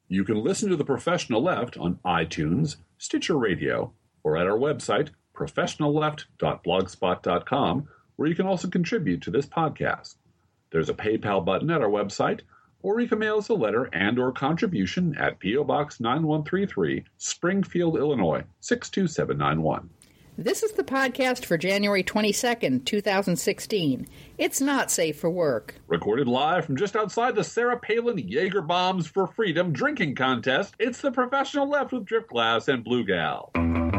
You can listen to The Professional Left on iTunes, Stitcher Radio, or at our website, professionalleft.blogspot.com, where you can also contribute to this podcast. There's a PayPal button at our website, or you can mail us a letter and or contribution at P.O. Box 9133, Springfield, Illinois, 62791. This is the podcast for January 22nd, 2016. It's not safe for work. Recorded live from just outside the Sarah Palin Jaeger Bombs for Freedom drinking contest, it's The Professional Left with Driftglass and Blue Gal.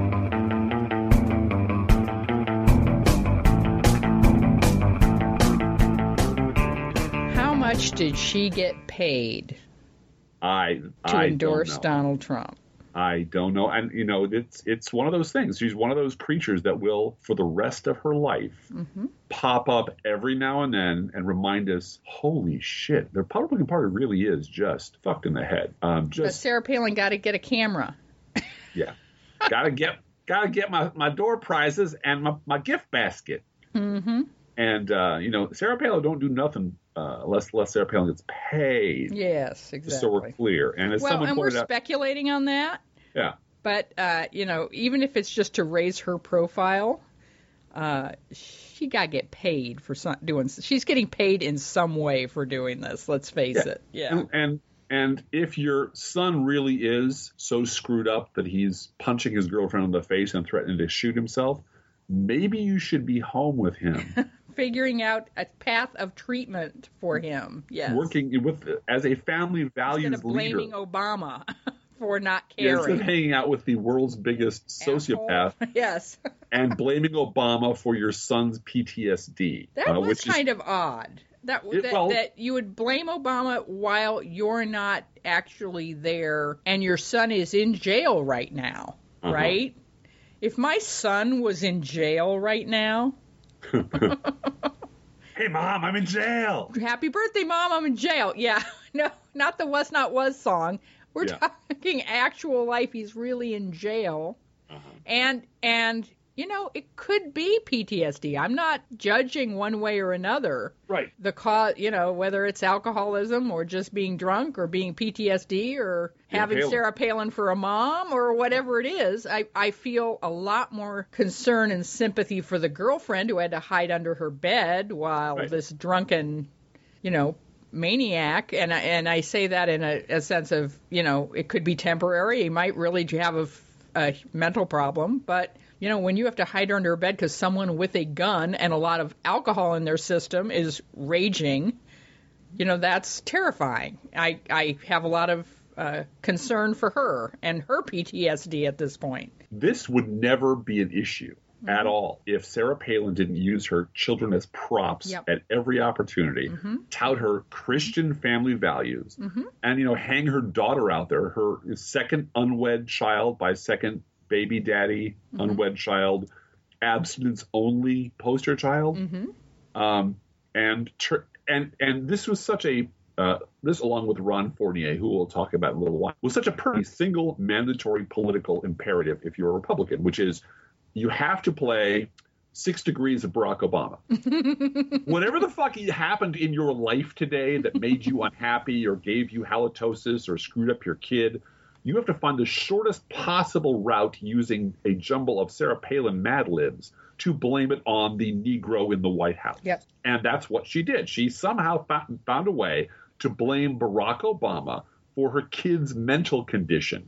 How much did she get paid to endorse Donald Trump? I don't know. And, you know, it's one of those things. She's one of those creatures that will, for the rest of her life, pop up every now and then and remind us, holy shit, the Republican Party really is just fucked in the head. But Sarah Palin got to get a camera. Yeah. Gotta get my door prizes and my gift basket. Mm-hmm. And, you know, Sarah Palin don't do nothing unless Sarah Palin gets paid. Yes, exactly. Just so we're clear. And as someone pointed out, we're speculating on that. Yeah. But, you know, even if it's just to raise her profile, she got to get paid for she's getting paid in some way for doing this. Let's face it. Yeah. And if your son really is so screwed up that he's punching his girlfriend in the face and threatening to shoot himself, maybe you should be home with him. Figuring out a path of treatment for him, yes. Working as a family values instead of blaming leader. Obama for not caring. Instead of hanging out with the world's biggest sociopath. Yes. And blaming Obama for your son's PTSD. That was kind of odd. That you would blame Obama while you're not actually there and your son is in jail right now, right? If my son was in jail right now... Hey, Mom, I'm in jail. Happy birthday, Mom, I'm in jail. Yeah, no, not the Was Not Was song. We're talking actual life. He's really in jail. And you know, it could be PTSD. I'm not judging one way or another. Right. The cause, you know, whether it's alcoholism or just being drunk or being PTSD or having Sarah Palin for a mom or whatever it is, I feel a lot more concern and sympathy for the girlfriend who had to hide under her bed while this drunken, you know, maniac, and I say that in a sense of, you know, it could be temporary. He might really have a mental problem, but... You know, when you have to hide under a bed because someone with a gun and a lot of alcohol in their system is raging, you know, that's terrifying. I have a lot of concern for her and her PTSD at this point. This would never be an issue at all if Sarah Palin didn't use her children as props at every opportunity, tout her Christian family values, and, you know, hang her daughter out there, her second unwed child by second baby daddy, unwed child, abstinence-only poster child. And this was such a, this along with Ron Fournier, who we'll talk about in a little while, was such a pretty single mandatory political imperative if you're a Republican, which is you have to play 6 Degrees of Barack Obama. Whatever the fuck happened in your life today that made you unhappy or gave you halitosis or screwed up your kid, you have to find the shortest possible route using a jumble of Sarah Palin Mad Libs to blame it on the Negro in the White House. Yep. And that's what she did. She somehow found a way to blame Barack Obama for her kid's mental condition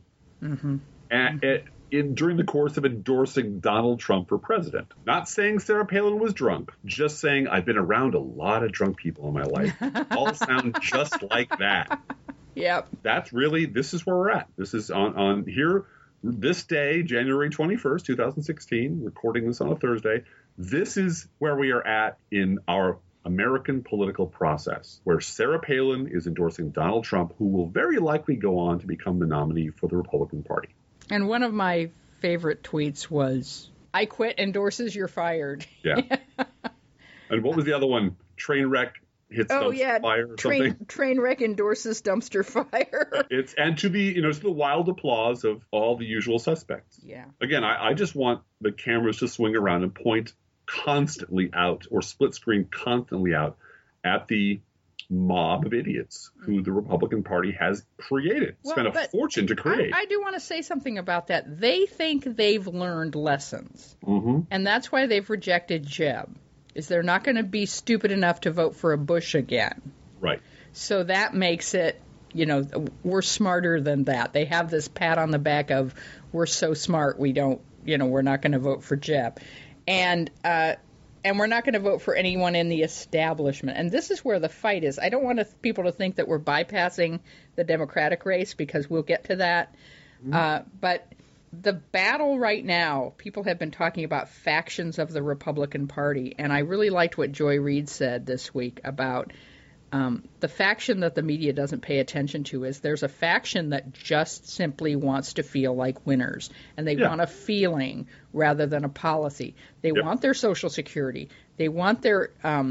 and during the course of endorsing Donald Trump for president. Not saying Sarah Palin was drunk, just saying I've been around a lot of drunk people in my life. All sound just like that. Yep. This is where we're at. This is on here, this day, January 21st, 2016, recording this on a Thursday. This is where we are at in our American political process, where Sarah Palin is endorsing Donald Trump, who will very likely go on to become the nominee for the Republican Party. And one of my favorite tweets was, I quit, endorses, you're fired. Yeah. And what was the other one? Train wreck hits dumpster fire or something. Train wreck endorses dumpster fire. And to the wild applause of all the usual suspects. Yeah. Again, I just want the cameras to swing around and point constantly out or split screen constantly out at the mob of idiots who the Republican Party has created, spent a fortune to create. I do want to say something about that. They think they've learned lessons, and that's why they've rejected Jeb, is they're not going to be stupid enough to vote for a Bush again. Right. So that makes it, we're smarter than that. They have this pat on the back of, we're so smart, we don't, we're not going to vote for Jeb. And we're not going to vote for anyone in the establishment. And this is where the fight is. I don't want people to think that we're bypassing the Democratic race, because we'll get to that. But the battle right now, people have been talking about factions of the Republican Party. And I really liked what Joy Reid said this week about the faction that the media doesn't pay attention to. Is there's a faction that just simply wants to feel like winners, and they want a feeling rather than a policy. They want their Social Security. They want their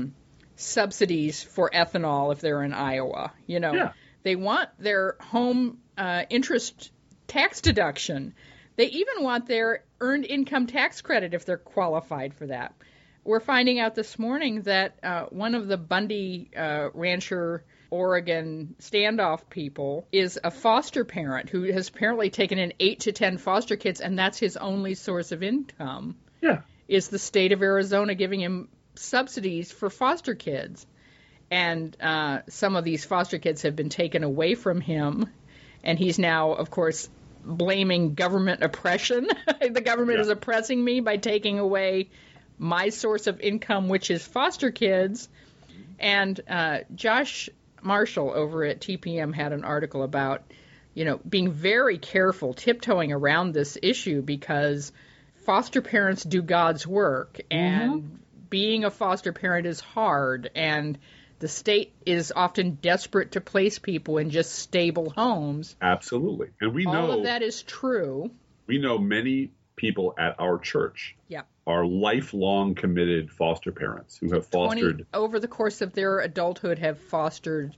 subsidies for ethanol if they're in Iowa. They want their home interest tax deduction. They even want their earned income tax credit if they're qualified for that. We're finding out this morning that one of the Bundy Rancher, Oregon standoff people is a foster parent who has apparently taken in 8 to 10 foster kids, and that's his only source of income. Yeah. Is the state of Arizona giving him subsidies for foster kids. And some of these foster kids have been taken away from him, and he's now, of course, blaming government oppression. The government is oppressing me by taking away my source of income, which is foster kids. And Josh Marshall over at TPM had an article about, being very careful, tiptoeing around this issue, because foster parents do God's work, and being a foster parent is hard, and the state is often desperate to place people in just stable homes. Absolutely. And we know all of that is true. We know many people at our church are lifelong committed foster parents who have fostered over the course of their adulthood, have fostered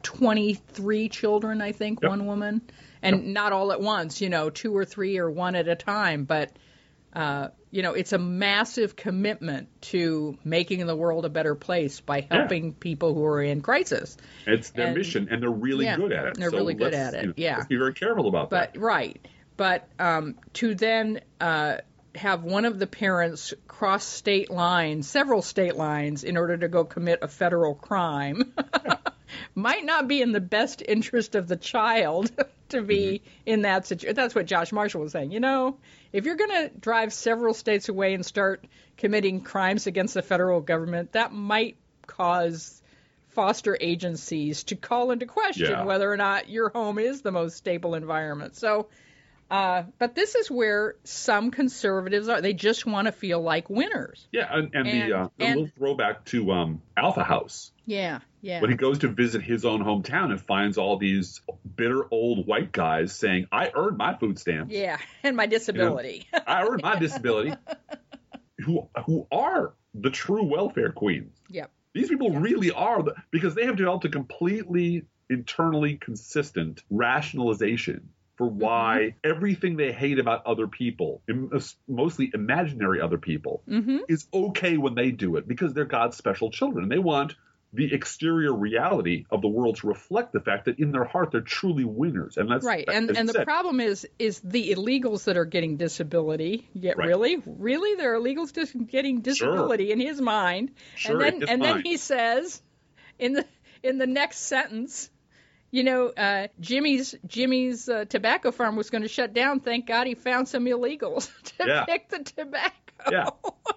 23 children, I think, one woman, and not all at once, 2 or 3 or 1 at a time, but it's a massive commitment to making the world a better place by helping people who are in crisis. It's their mission, and they're really good at it. They're really good at it. Let's be very careful about that. Right. But to then have one of the parents cross state lines, several state lines, in order to go commit a federal crime might not be in the best interest of the child to be in that situation. That's what Josh Marshall was saying. If you're going to drive several states away and start committing crimes against the federal government, that might cause foster agencies to call into question whether or not your home is the most stable environment. So, but this is where some conservatives are. They just want to feel like winners. Yeah, and the little throwback to Alpha House. Yeah. When he goes to visit his own hometown and finds all these bitter old white guys saying, I earned my food stamps. Yeah, and my disability. I earned my disability. Who are the true welfare queens. Yep. These people really are, because they have developed a completely internally consistent rationalization for why everything they hate about other people, mostly imaginary other people, is okay when they do it, because they're God's special children. And they want the exterior reality of the world to reflect the fact that in their heart they're truly winners. And that's right. And the problem is the illegals that are getting disability. Really? There are illegals just getting disability in his mind. Sure, and then he says in the next sentence, Jimmy's tobacco farm was going to shut down. Thank God he found some illegals to pick the tobacco. Yeah.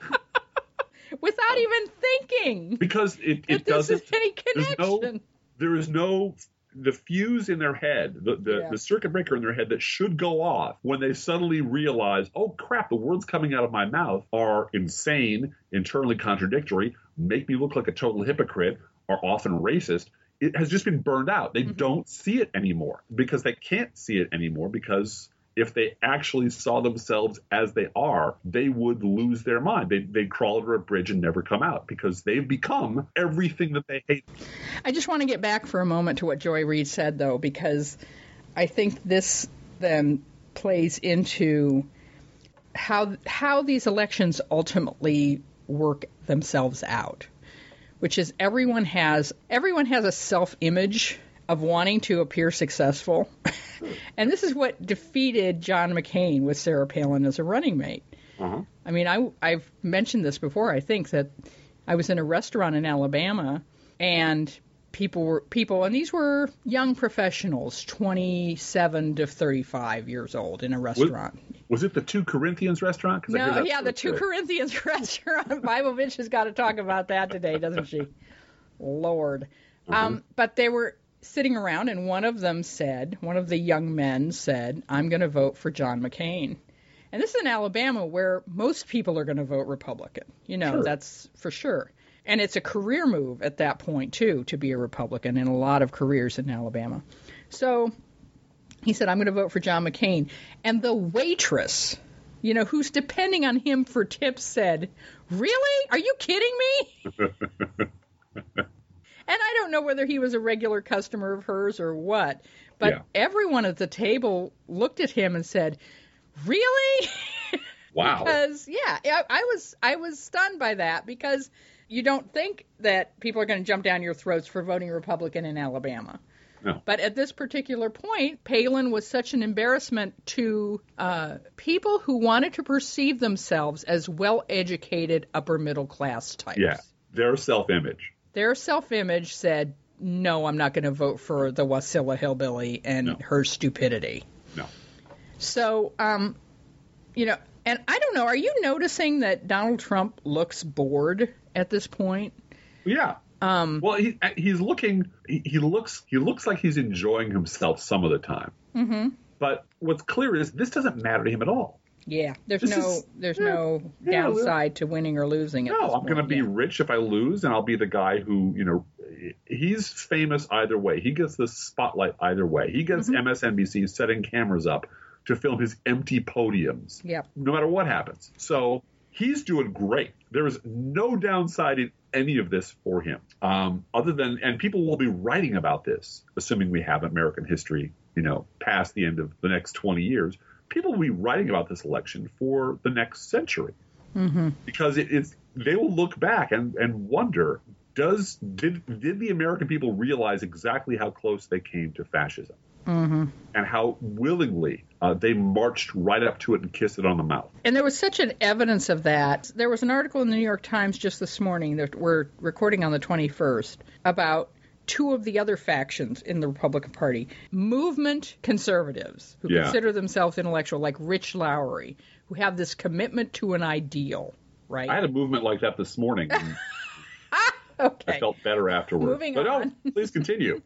Without even thinking. Because it doesn't. Any connection. There is no the fuse in their head, the circuit breaker in their head that should go off when they suddenly realize, oh crap, the words coming out of my mouth are insane, internally contradictory, make me look like a total hypocrite, are often racist. It has just been burned out. They don't see it anymore, because they can't see it anymore, because if they actually saw themselves as they are, they would lose their mind. They'd crawl under a bridge and never come out, because they've become everything that they hate. I just want to get back for a moment to what Joy Reid said, though, because I think this then plays into how these elections ultimately work themselves out. which is everyone has a self-image of wanting to appear successful. And this is what defeated John McCain with Sarah Palin as a running mate. Uh-huh. I mean, I've mentioned this before. I think that I was in a restaurant in Alabama, and people, and these were young professionals, 27 to 35 years old, in a restaurant. Was it the Two Corinthians restaurant? No, yeah, the Two Corinthians restaurant. Bibovich has got to talk about that today, doesn't she? Lord. Mm-hmm. But they were sitting around, and one of the young men said, I'm going to vote for John McCain. And this is in Alabama, where most people are going to vote Republican. Sure. That's for sure. And it's a career move at that point, too, to be a Republican in a lot of careers in Alabama. So he said, I'm going to vote for John McCain. And the waitress, who's depending on him for tips, said, really? Are you kidding me? And I don't know whether he was a regular customer of hers or what, but Everyone at the table looked at him and said, really? Wow. Because, I was stunned by that, because you don't think that people are going to jump down your throats for voting Republican in Alabama. No. But at this particular point, Palin was such an embarrassment to people who wanted to perceive themselves as well-educated, upper-middle-class types. Yeah, their self-image. Their self-image said, no, I'm not going to vote for the Wasilla hillbilly and her stupidity. No. So, and I don't know, are you noticing that Donald Trump looks bored at this point? Yeah. Well, he looks like he's enjoying himself some of the time. Mm-hmm. But what's clear is this doesn't matter to him at all. Yeah, there's no downside to winning or losing. No, I'm going to be rich if I lose, and I'll be the guy who, he's famous either way. He gets the spotlight either way. He gets MSNBC setting cameras up to film his empty podiums, no matter what happens. So he's doing great. There is no downside in any of this for him, other than, and people will be writing about this, assuming we have American history, past the end of the next 20 years. People will be writing about this election for the next century, because they will look back and wonder, did the American people realize exactly how close they came to fascism, and how willingly they marched right up to it and kissed it on the mouth. And there was such an evidence of that. There was an article in the New York Times just this morning that we're recording on the 21st about two of the other factions in the Republican Party, movement conservatives who consider themselves intellectual, like Rich Lowry, who have this commitment to an ideal, right? I had a movement like that this morning. And okay. I felt better afterwards. Moving on. No, please continue.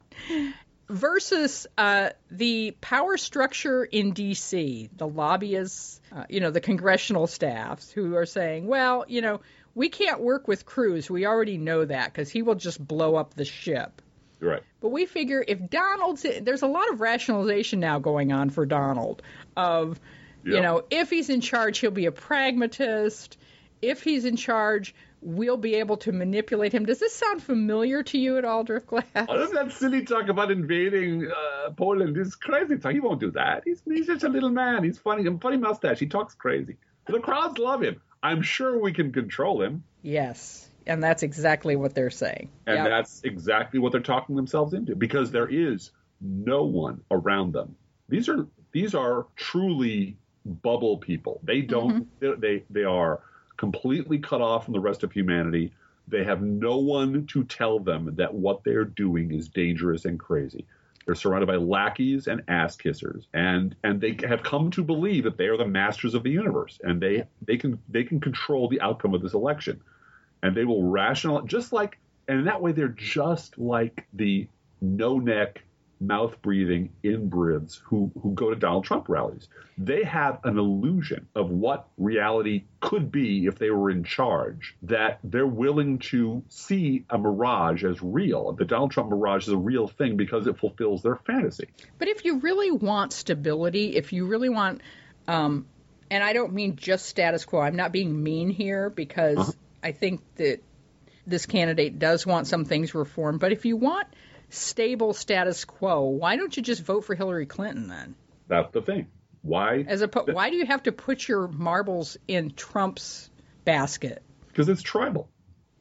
Versus the power structure in D.C., the lobbyists, the congressional staffs who are saying, well, we can't work with Cruz. We already know that, because he will just blow up the ship. Right. But we figure if there's a lot of rationalization now going on for Donald of, if he's in charge, he'll be a pragmatist. If he's in charge, we'll be able to manipulate him. Does this sound familiar to you at all, Driftglass? Oh, that silly talk about invading Poland is crazy. He won't do that. He's just a little man. He's funny. Funny mustache. He talks crazy. The crowds love him. I'm sure we can control him. Yes, and that's exactly what they're saying. And that's exactly what they're talking themselves into, because there is no one around them. These are truly bubble people. They don't. They are completely cut off from the rest of humanity. They have no one to tell them that what they're doing is dangerous and crazy. They're surrounded by lackeys and ass kissers, and they have come to believe that they are the masters of the universe, and they can control the outcome of this election, and they will rationalize and in that way they're just like the no-neck, mouth-breathing inbreds who go to Donald Trump rallies. They have an illusion of what reality could be if they were in charge, that they're willing to see a mirage as real. The Donald Trump mirage is a real thing because it fulfills their fantasy. But if you really want stability, if you really want, and I don't mean just status quo, I'm not being mean here, because I think that this candidate does want some things reformed, but if you want stable status quo, why don't you just vote for Hillary Clinton then? That's the thing. Why? Why do you have to put your marbles in Trump's basket? Because it's tribal.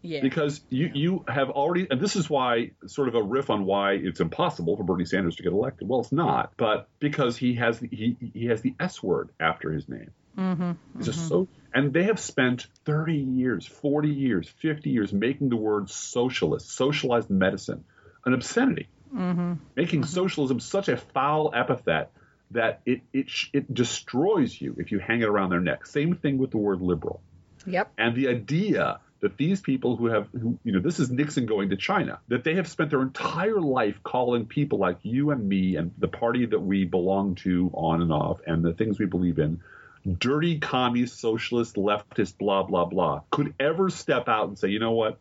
Yeah. Because you have already, and this is why, sort of a riff on why it's impossible for Bernie Sanders to get elected. Well, it's not, but because he has the S word after his name. It's just so, and they have spent 30 years, 40 years, 50 years making the word socialized medicine, an obscenity, making socialism such a foul epithet that it destroys you if you hang it around their neck. Same thing with the word liberal. Yep. And the idea that these people who this is Nixon going to China, that they have spent their entire life calling people like you and me and the party that we belong to on and off and the things we believe in, dirty commie, socialist, leftist, blah, blah, blah, could ever step out and say, you know what,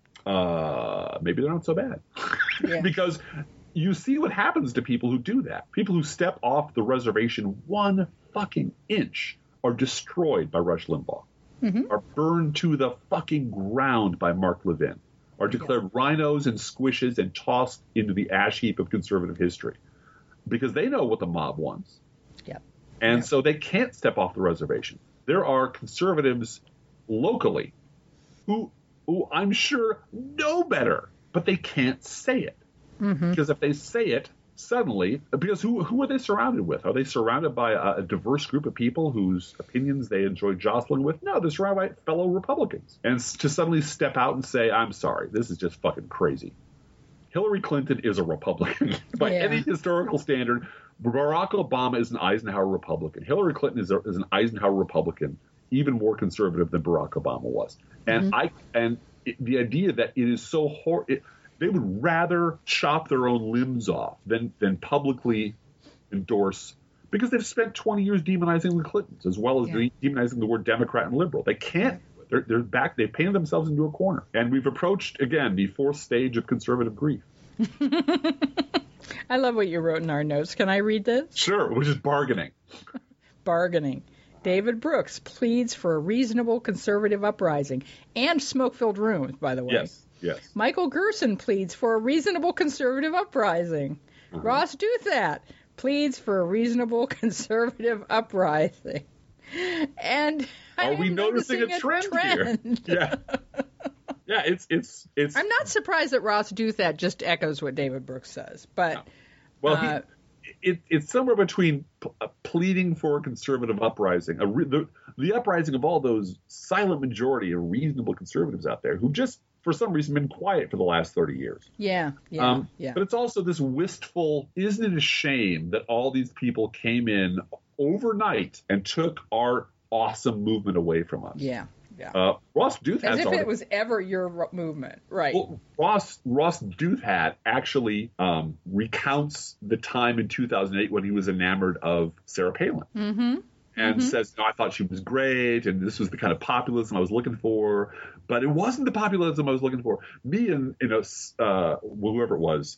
maybe they're not so bad. Yeah. Because you see what happens to people who do that. People who step off the reservation 1 fucking inch are destroyed by Rush Limbaugh. Are burned to the fucking ground by Mark Levin, are declared rhinos and squishes and tossed into the ash heap of conservative history because they know what the mob wants. Yep. And so they can't step off the reservation. There are conservatives locally who I'm sure know better, but they can't say it. Because if they say it, suddenly, because who are they surrounded with? Are they surrounded by a diverse group of people whose opinions they enjoy jostling with? No, they're surrounded by fellow Republicans. And to suddenly step out and say, I'm sorry, this is just fucking crazy. Hillary Clinton is a Republican. By any historical standard, Barack Obama is an Eisenhower Republican. Hillary Clinton is an Eisenhower Republican, even more conservative than Barack Obama was. And the idea that it is so horrible. They would rather chop their own limbs off than publicly endorse, because they've spent 20 years demonizing the Clintons as well as demonizing the word Democrat and liberal. They can't. They're back. They've painted themselves into a corner. And we've approached, again, the 4th stage of conservative grief. I love what you wrote in our notes. Can I read this? Sure, which is bargaining. Bargaining. David Brooks pleads for a reasonable conservative uprising and smoke-filled rooms, by the way. Yes. Michael Gerson pleads for a reasonable conservative uprising. Ross Douthat pleads for a reasonable conservative uprising. And are we noticing a trend here? Yeah, it's. I'm not surprised that Ross Douthat just echoes what David Brooks says, but. No. Well, it's somewhere between pleading for a conservative uprising, the uprising of all those silent majority of reasonable conservatives out there who just, for some reason, been quiet for the last 30 years. Yeah. But it's also this wistful, isn't it a shame that all these people came in overnight and took our awesome movement away from us? Yeah. Ross Douthat. As if it was ever your movement, right? Well, Ross Douthat actually recounts the time in 2008 when he was enamored of Sarah Palin. And says, I thought she was great, and this was the kind of populism I was looking for, but it wasn't the populism I was looking for. Me and whoever it was,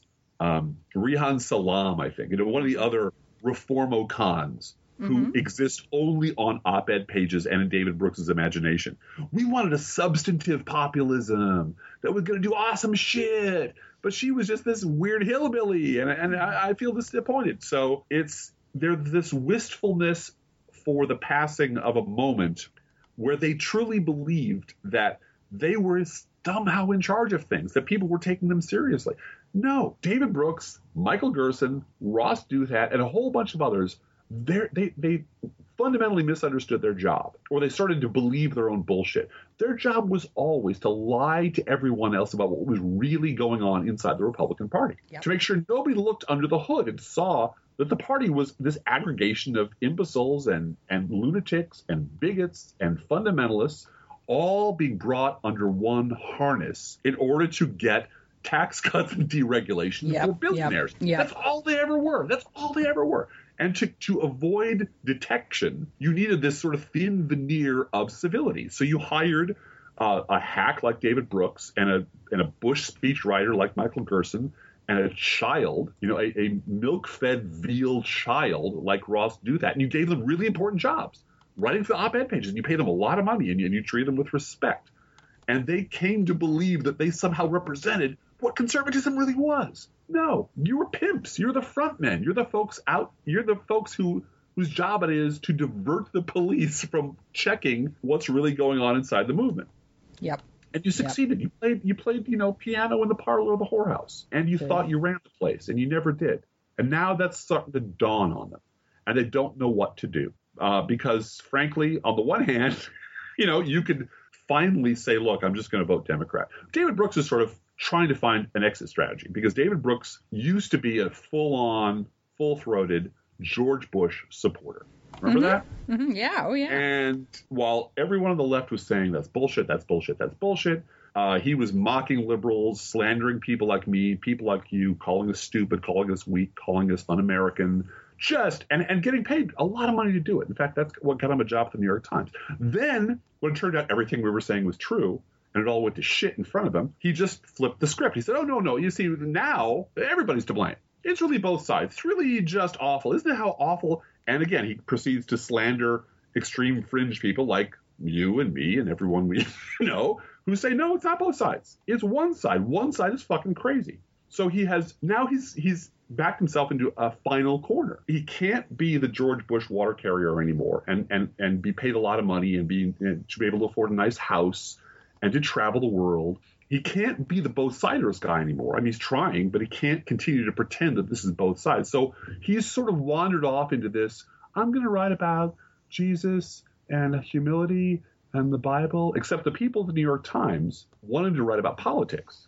Rihan Salam, I think, one of the other reformocons who exist only on op-ed pages and in David Brooks's imagination. We wanted a substantive populism that was going to do awesome shit, but she was just this weird hillbilly, and I feel disappointed. So there's this wistfulness for the passing of a moment where they truly believed that they were somehow in charge of things, that people were taking them seriously. No, David Brooks, Michael Gerson, Ross Douthat, and a whole bunch of others, they fundamentally misunderstood their job, or they started to believe their own bullshit. Their job was always to lie to everyone else about what was really going on inside the Republican Party, to make sure nobody looked under the hood and saw that the party was this aggregation of imbeciles and lunatics and bigots and fundamentalists all being brought under one harness in order to get tax cuts and deregulation for billionaires. That's all they ever were. And to avoid detection, you needed this sort of thin veneer of civility. So you hired a hack like David Brooks and a Bush speechwriter like Michael Gerson and a child, a milk-fed veal child like Ross Douthat, and you gave them really important jobs, writing for the op-ed pages, and you paid them a lot of money, and you treated them with respect. And they came to believe that they somehow represented what conservatism really was. No, you were pimps. You're the front men. You're the folks whose job it is to divert the police from checking what's really going on inside the movement. Yep. And you succeeded. Yep. You played, piano in the parlor of the whorehouse. And you thought you ran the place, and you never did. And now that's starting to dawn on them. And they don't know what to do. Because, frankly, on the one hand, you could finally say, look, I'm just going to vote Democrat. David Brooks is sort of trying to find an exit strategy because David Brooks used to be a full-on, full-throated George Bush supporter. Remember that? Mm-hmm. Yeah. Oh, yeah. And while everyone on the left was saying that's bullshit, that's bullshit, that's bullshit, he was mocking liberals, slandering people like me, people like you, calling us stupid, calling us weak, calling us un-American, and getting paid a lot of money to do it. In fact, that's what got him a job at the New York Times. Then, when it turned out everything we were saying was true, and it all went to shit in front of him, he just flipped the script. He said, oh, no, you see, now everybody's to blame. It's really both sides. It's really just awful. Isn't it how awful? And again, he proceeds to slander extreme fringe people like you and me and everyone we know who say, no, it's not both sides. It's one side. One side is fucking crazy. So he's backed himself into a final corner. He can't be the George Bush water carrier anymore and be paid a lot of money and to be able to afford a nice house and to travel the world. He can't be the both-siders guy anymore. I mean, he's trying, but he can't continue to pretend that this is both sides. So he's sort of wandered off into this, I'm going to write about Jesus and humility and the Bible, except the people of the New York Times want him to write about politics.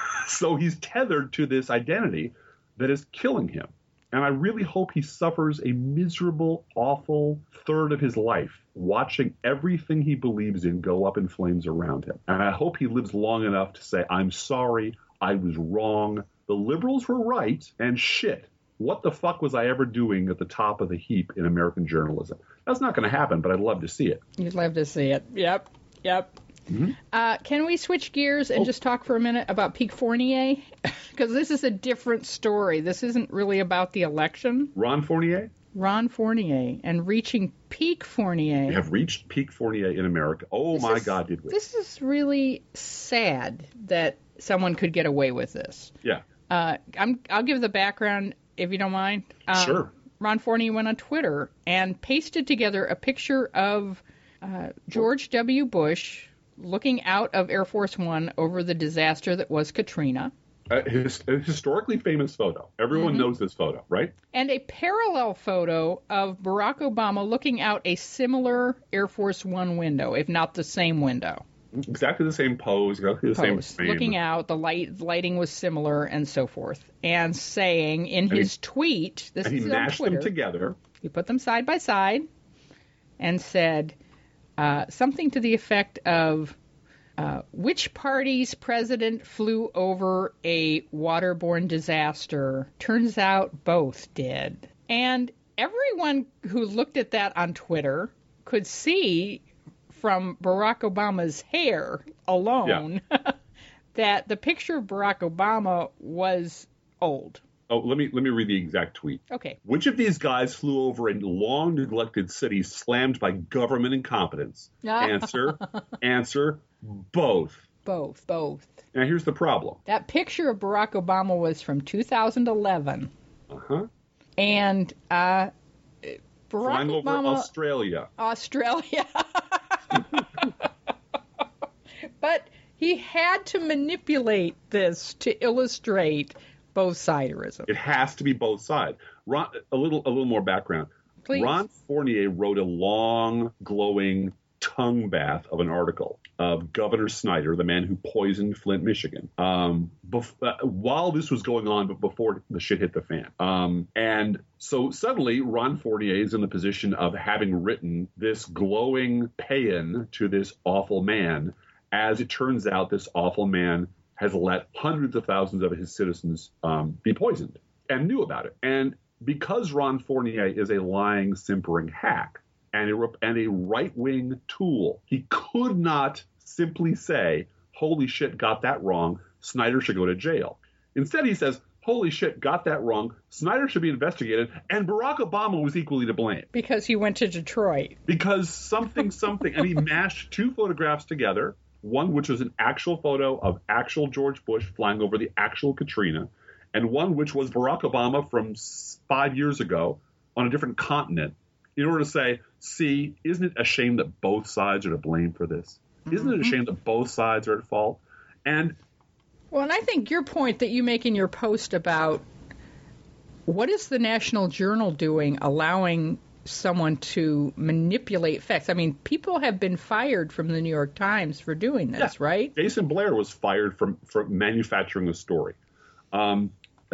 So he's tethered to this identity that is killing him. And I really hope he suffers a miserable, awful third of his life watching everything he believes in go up in flames around him. And I hope he lives long enough to say, I'm sorry, I was wrong. The liberals were right, and shit, what the fuck was I ever doing at the top of the heap in American journalism? That's not going to happen, but I'd love to see it. You'd love to see it. Yep. Mm-hmm. Can we switch gears and just talk for a minute about Pete Fournier? Because this is a different story. This isn't really about the election. Ron Fournier and reaching peak Fournier. We have reached peak Fournier in America. Oh, my God, did we? This is really sad that someone could get away with this. Yeah. I'll give the background, if you don't mind. Sure. Ron Fournier went on Twitter and pasted together a picture of George W. Bush looking out of Air Force One over the disaster that was Katrina. A historically famous photo. Everyone knows this photo, right? And a parallel photo of Barack Obama looking out a similar Air Force One window, if not the same window. Exactly the same pose, exactly the same frame. Looking out, the lighting was similar, and so forth. And saying in his tweet, this is on Twitter. And he mashed them together. He put them side by side and said something to the effect of, which party's president flew over a waterborne disaster? Turns out both did. And everyone who looked at that on Twitter could see from Barack Obama's hair alone that the picture of Barack Obama was old. Oh, let me read the exact tweet. Okay. Which of these guys flew over a long-neglected city slammed by government incompetence? Answer, both. Both. Now, here's the problem. That picture of Barack Obama was from 2011. Uh-huh. And Barack flying over Obama... Australia. But he had to manipulate this to illustrate both-siderism. It has to be both sides. A little more background. Please. Ron Fournier wrote a long, glowing tongue bath of an article of Governor Snyder, the man who poisoned Flint, Michigan, while this was going on, but before the shit hit the fan. And so suddenly Ron Fournier is in the position of having written this glowing paean to this awful man. As it turns out, this awful man has let hundreds of thousands of his citizens be poisoned and knew about it. And because Ron Fournier is a lying, simpering hack and a right-wing tool, he could not simply say, holy shit, got that wrong, Snyder should go to jail. Instead, he says, holy shit, got that wrong, Snyder should be investigated, and Barack Obama was equally to blame. Because he went to Detroit. Because something, and he mashed two photographs together, one which was an actual photo of actual George Bush flying over the actual Katrina, and one which was Barack Obama from 5 years ago on a different continent, in order to say, see, isn't it a shame that both sides are to blame for this? Isn't it a shame that both sides are at fault? And I think your point that you make in your post about what is the National Journal doing allowing someone to manipulate facts? I mean, people have been fired from the New York Times for doing this, right? Jason Blair was fired for manufacturing a story. Dan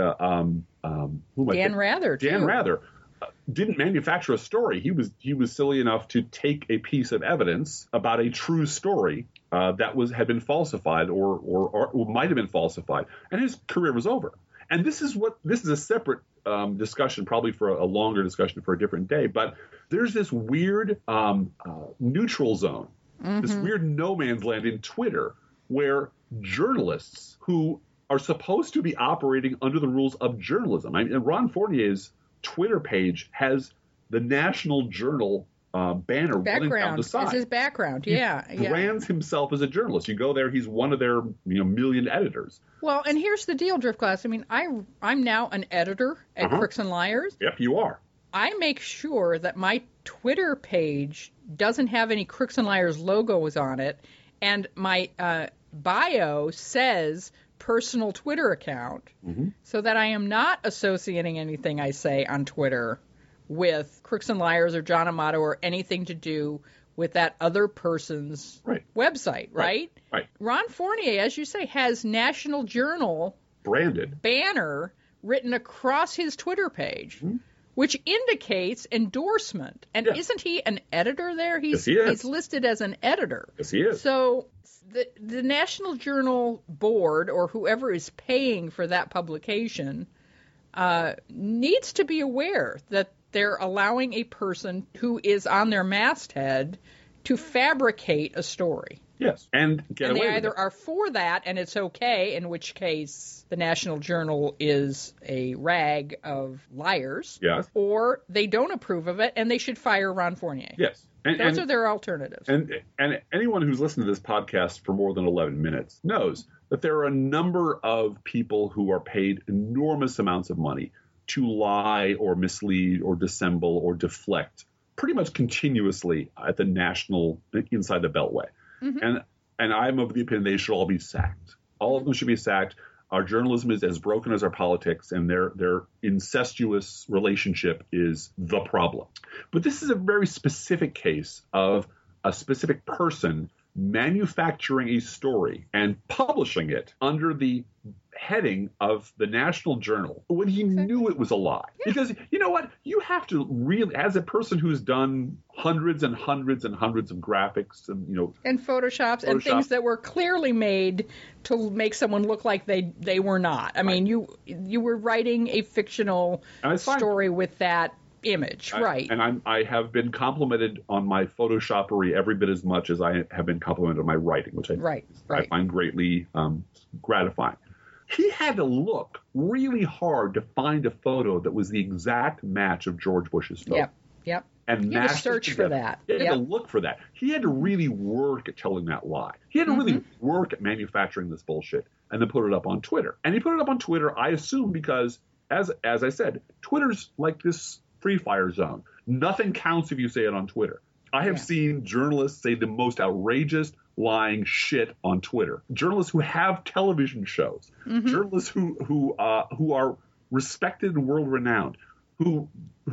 Rather, too. Dan Rather didn't manufacture a story. He was silly enough to take a piece of evidence about a true story that had been falsified or might have been falsified, and his career was over. And this is a separate discussion, probably for a longer discussion for a different day. But there's this weird neutral zone, this weird no man's land in Twitter, where journalists who are supposed to be operating under the rules of journalism. I mean, Ron Fournier's Twitter page has the National Journal banner running down the side. It's his background, yeah. He brands himself as a journalist. You go there, he's one of their million editors. Well, and here's the deal, Driftglass. I mean, I'm now an editor at Crooks and Liars. Yep, you are. I make sure that my Twitter page doesn't have any Crooks and Liars logos on it, and my bio says personal Twitter account, so that I am not associating anything I say on Twitter with Crooks and Liars or John Amato or anything to do with that other person's website, right? Right. Ron Fournier, as you say, has National Journal branded banner written across his Twitter page, which indicates endorsement. And isn't he an editor there? Yes, he is. He's listed as an editor. Yes, he is. So the National Journal board, or whoever is paying for that publication, needs to be aware that they're allowing a person who is on their masthead to fabricate a story. Yes, and get away with it. They either are for that, and it's okay, in which case the National Journal is a rag of liars, or they don't approve of it, and they should fire Ron Fournier. Yes. Those are their alternatives. And anyone who's listened to this podcast for more than 11 minutes knows that there are a number of people who are paid enormous amounts of money to lie or mislead or dissemble or deflect pretty much continuously at the national, inside the Beltway. And I'm of the opinion they should all be sacked. All of them should be sacked. Our journalism is as broken as our politics, and their incestuous relationship is the problem. But this is a very specific case of a specific person manufacturing a story and publishing it under the heading of the National Journal when he knew it was a lie. Because you know what? You have to really, as a person who's done hundreds and hundreds and hundreds of graphics and Photoshops and things that were clearly made to make someone look like they were not. I mean, you were writing a fictional story with that image, right? And I have been complimented on my Photoshoppery every bit as much as I have been complimented on my writing, which I find greatly gratifying. He had to look really hard to find a photo that was the exact match of George Bush's photo. Yep. And he had to search for that. He had to look for that. He had to really work at telling that lie. He had to really work at manufacturing this bullshit and then put it up on Twitter. And he put it up on Twitter, I assume, because, as I said, Twitter's like this free fire zone. Nothing counts if you say it on Twitter. I have seen journalists say the most outrageous lying shit on Twitter. Journalists who have television shows, journalists who are respected and world renowned, who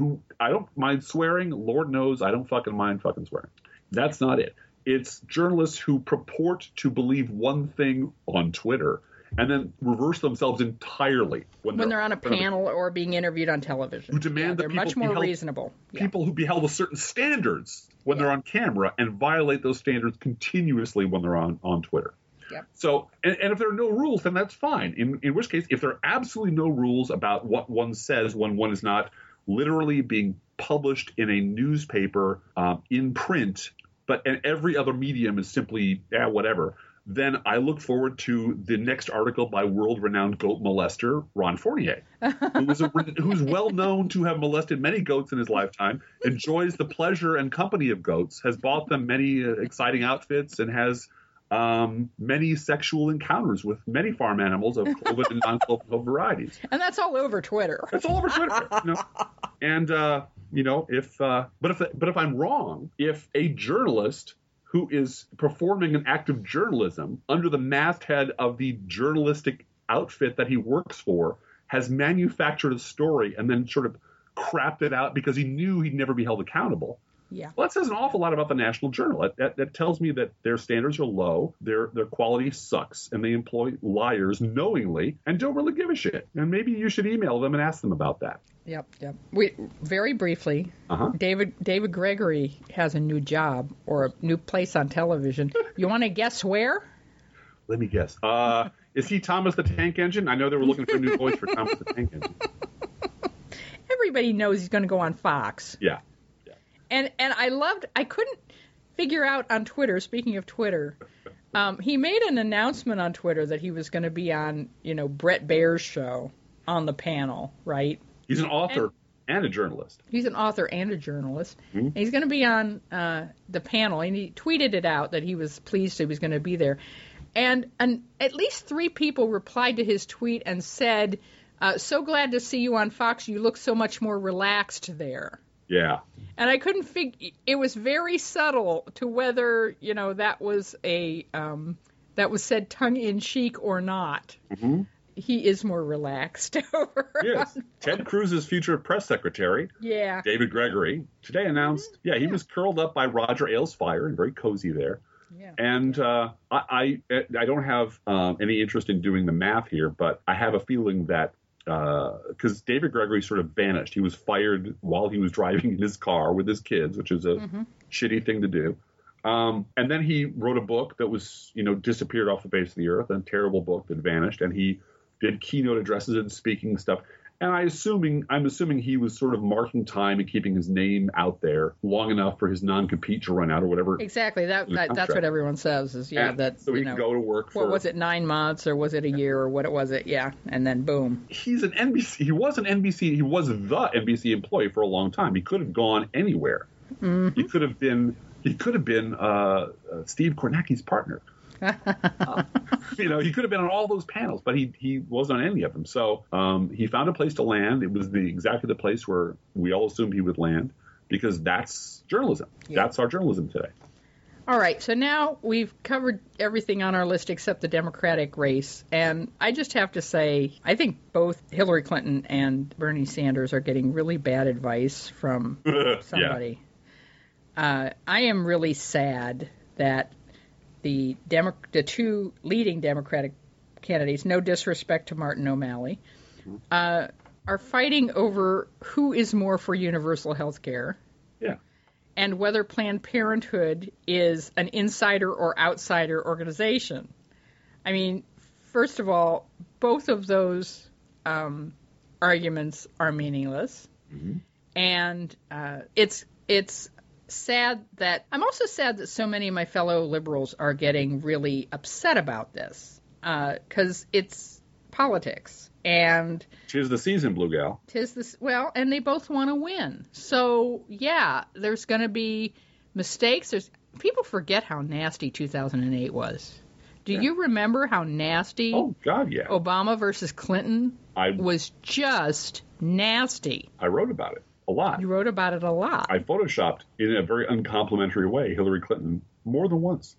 I don't mind swearing. Lord knows I don't fucking mind fucking swearing. That's not it. It's journalists who purport to believe one thing on Twitter and then reverse themselves entirely when they're on a panel or being interviewed on television. Who demand that they're much more reasonable. People who be held to certain standards when they're on camera and violate those standards continuously when they're on Twitter. Yep. So, and if there are no rules, then that's fine. In which case, if there are absolutely no rules about what one says when one is not literally being published in a newspaper in print, and every other medium is simply whatever, then I look forward to the next article by world-renowned goat molester Ron Fournier, who's well known to have molested many goats in his lifetime, enjoys the pleasure and company of goats, has bought them many exciting outfits, and has many sexual encounters with many farm animals of cloven and non-cloven varieties. And that's all over Twitter. That's all over Twitter. And if I'm wrong, if a journalist who is performing an act of journalism under the masthead of the journalistic outfit that he works for, has manufactured a story and then sort of crapped it out because he knew he'd never be held accountable. Yeah. Well, that says an awful lot about the National Journal. That tells me that their standards are low, their quality sucks, and they employ liars knowingly and don't really give a shit. And maybe you should email them and ask them about that. Yep. Very briefly, David Gregory has a new job or a new place on television. You want to guess where? Let me guess. Is he Thomas the Tank Engine? I know they were looking for a new voice for Thomas the Tank Engine. Everybody knows he's going to go on Fox. Yeah. And I couldn't figure out on Twitter, speaking of Twitter, he made an announcement on Twitter that he was going to be on, Brett Baer's show on the panel, right? He's an author and a journalist. He's an author and a journalist. Mm-hmm. And he's going to be on the panel, and he tweeted it out that he was pleased he was going to be there. And at least 3 people replied to his tweet and said, so glad to see you on Fox. You look so much more relaxed there. Yeah. And I couldn't figure, it was very subtle to whether, that was that was said tongue in cheek or not. Mm-hmm. He is more relaxed over. Yes. Ted Cruz's future press secretary, David Gregory, today announced, he was curled up by Roger Ailes' fire and very cozy there. Yeah. And I don't have any interest in doing the math here, but I have a feeling that because David Gregory sort of vanished. He was fired while he was driving in his car with his kids, which is a shitty thing to do. And then he wrote a book that was, disappeared off the face of the earth, a terrible book that vanished. And he did keynote addresses and speaking stuff. And I'm assuming he was sort of marking time and keeping his name out there long enough for his non-compete to run out or whatever. Exactly. That's what everyone says is, so he could go to work for... What was it, 9 months or was it a year or what was it? Yeah. And then boom. He's an NBC. He was the NBC employee for a long time. He could have gone anywhere. Mm-hmm. He could have been Steve Kornacki's partner. He could have been on all those panels, but he wasn't on any of them. So he found a place to land. It was exactly the place where we all assumed he would land, because that's journalism. Yeah. That's our journalism today. All right. So now we've covered everything on our list except the Democratic race. And I just have to say, I think both Hillary Clinton and Bernie Sanders are getting really bad advice from somebody. I am really sad that the 2 leading Democratic candidates, no disrespect to Martin O'Malley, are fighting over who is more for universal health care. Yeah. And whether Planned Parenthood is an insider or outsider organization. I mean, first of all, both of those arguments are meaningless. Mm-hmm. And it's sad that I'm also sad that so many of my fellow liberals are getting really upset about this because it's politics and 'tis the season, Blue Gal. And they both want to win. So there's going to be mistakes. People forget how nasty 2008 was. Do you remember how nasty? Oh God, yeah. Obama versus Clinton was just nasty. I wrote about it. A lot. You wrote about it a lot. I photoshopped in a very uncomplimentary way Hillary Clinton more than once.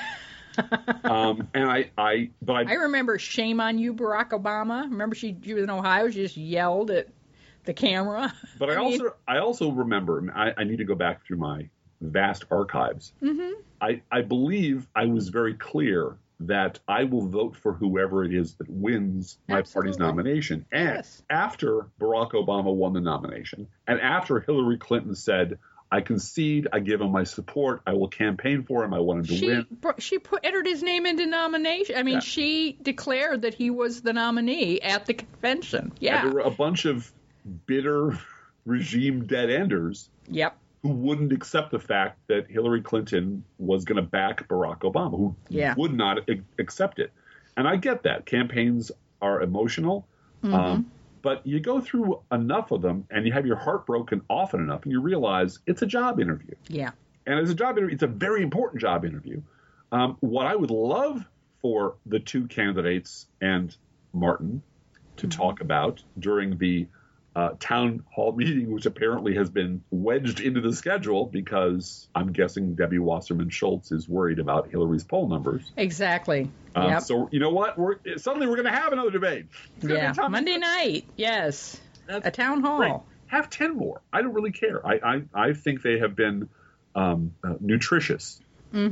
I remember "Shame on you, Barack Obama." Remember she was in Ohio. She just yelled at the camera. But I also remember. I need to go back through my vast archives. Mm-hmm. I believe I was very clear that I will vote for whoever it is that wins my party's nomination. And after Barack Obama won the nomination, and after Hillary Clinton said, I concede, I give him my support, I will campaign for him, I want him to win. She entered his name into nomination. I mean, she declared that he was the nominee at the convention. Yeah. And there were a bunch of bitter regime dead-enders. Yep. Who wouldn't accept the fact that Hillary Clinton was going to back Barack Obama, who would not accept it. And I get that. Campaigns are emotional, but you go through enough of them and you have your heart broken often enough and you realize it's a job interview. Yeah. And as a job interview, it's a very important job interview. What I would love for the 2 candidates and Martin to talk about during the town hall meeting, which apparently has been wedged into the schedule because I'm guessing Debbie Wasserman Schultz is worried about Hillary's poll numbers. Exactly. So you know what? Suddenly we're going to have another debate. Yeah, Monday night. Yes, a town hall. Great. Have 10 more. I don't really care. I think they have been nutritious,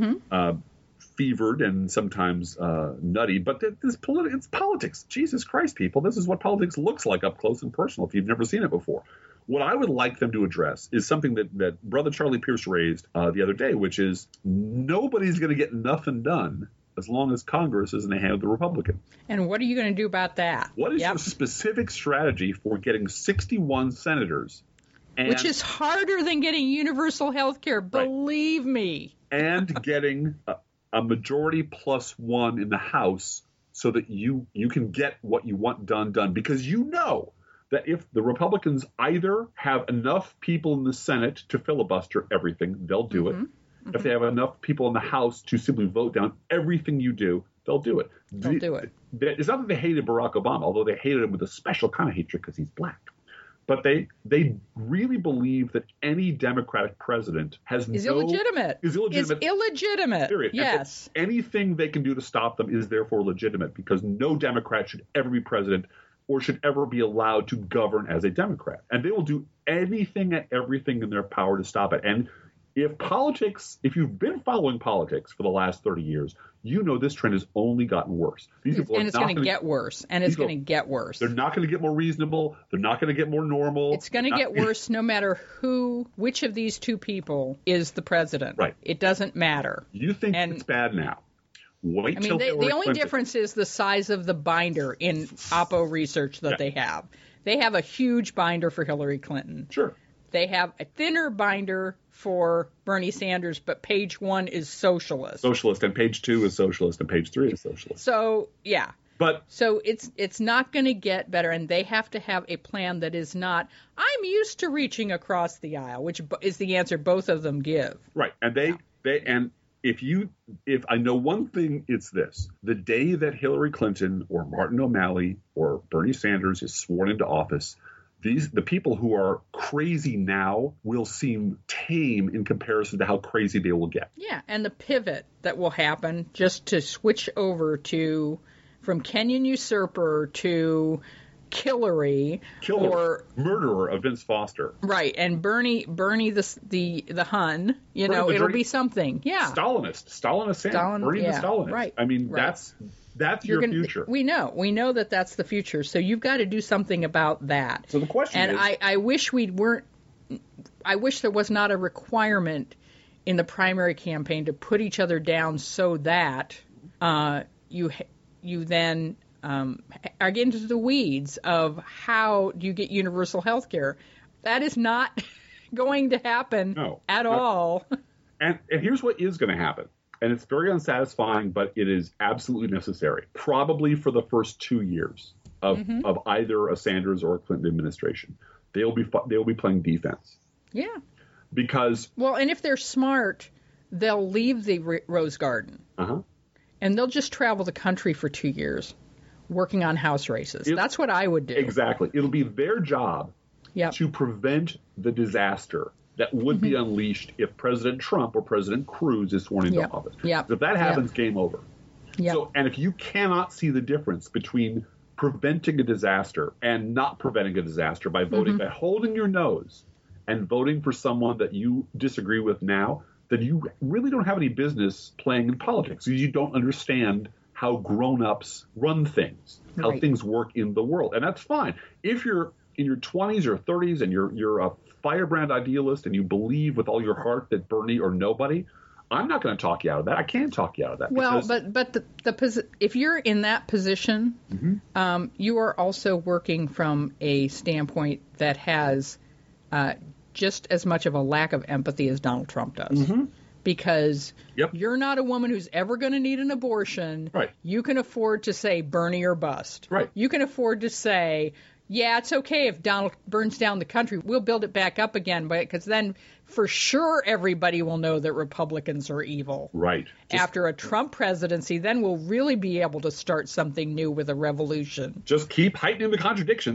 fevered, and sometimes nutty. But it's politics. Jesus Christ, people. This is what politics looks like up close and personal if you've never seen it before. What I would like them to address is something that Brother Charlie Pierce raised the other day, which is nobody's going to get nothing done as long as Congress is in the hand of the Republicans. And what are you going to do about that? What is your specific strategy for getting 61 senators? Which is harder than getting universal health care, believe me. And getting a majority plus one in the House so that you can get what you want done. Because you know that if the Republicans either have enough people in the Senate to filibuster everything, they'll do it. If they have enough people in the House to simply vote down everything you do, they'll do it. They'll do it. It's not that they hated Barack Obama, although they hated him with a special kind of hatred because he's black. But they really believe that any Democratic president is illegitimate. Is illegitimate. Period. Yes. Anything they can do to stop them is therefore legitimate because no Democrat should ever be president or should ever be allowed to govern as a Democrat. And they will do anything and everything in their power to stop it. And if you've been following politics for the last 30 years, you know this trend has only gotten worse. And it's going to get worse. And it's going to get worse. They're not going to get more reasonable. They're not going to get more normal. It's going to get worse no matter which of these two people is the president. Right. It doesn't matter. You think it's bad now. Wait till the only difference is the size of the binder in Oppo research that they have. They have a huge binder for Hillary Clinton. Sure. They have a thinner binder for Bernie Sanders, but page 1 is socialist. Socialist, and page 2 is socialist, and page 3 is socialist. So, yeah. So it's not going to get better, and they have to have a plan that is not, I'm used to reaching across the aisle, which is the answer both of them give. Right, and if I know one thing, it's this. The day that Hillary Clinton or Martin O'Malley or Bernie Sanders is sworn into office, the people who are crazy now will seem tame in comparison to how crazy they will get. Yeah, and the pivot that will happen just to switch over from Kenyan usurper to Killary or murderer of Vince Foster. Right, and Bernie the Hun, it'll be something. Yeah. Stalinist Sanders. Bernie the Stalinist. Right. I mean, right. That's your future. We know that that's the future. So you've got to do something about that. So the question is, I wish I wish there was not a requirement in the primary campaign to put each other down so that you then are getting into the weeds of how do you get universal health care. That is not going to happen at all. And here's what is going to happen. And it's very unsatisfying, but it is absolutely necessary. Probably for the first 2 years of either a Sanders or a Clinton administration, they'll be playing defense. Yeah. Because and if they're smart, they'll leave the Rose Garden, and they'll just travel the country for 2 years, working on house races. That's what I would do. Exactly. It'll be their job to prevent the disaster that would be unleashed if President Trump or President Cruz is sworn into office. If that happens, game over. So, and if you cannot see the difference between preventing a disaster and not preventing a disaster by voting, by holding your nose and voting for someone that you disagree with now, then you really don't have any business playing in politics. You don't understand how grown-ups run things, how things work in the world. And that's fine. If you're in your 20s or 30s and you're a firebrand idealist and you believe with all your heart that Bernie or nobody, I'm not going to talk you out of that. I can't talk you out of that. Well, but if you're in that position, you are also working from a standpoint that has just as much of a lack of empathy as Donald Trump does. Because you're not a woman who's ever going to need an abortion. Right. You can afford to say Bernie or bust. Right. You can afford to say, yeah, it's okay if Donald burns down the country. We'll build it back up again, because then for sure everybody will know that Republicans are evil. Right. After a Trump presidency, then we'll really be able to start something new with a revolution. Just keep heightening the contradictions,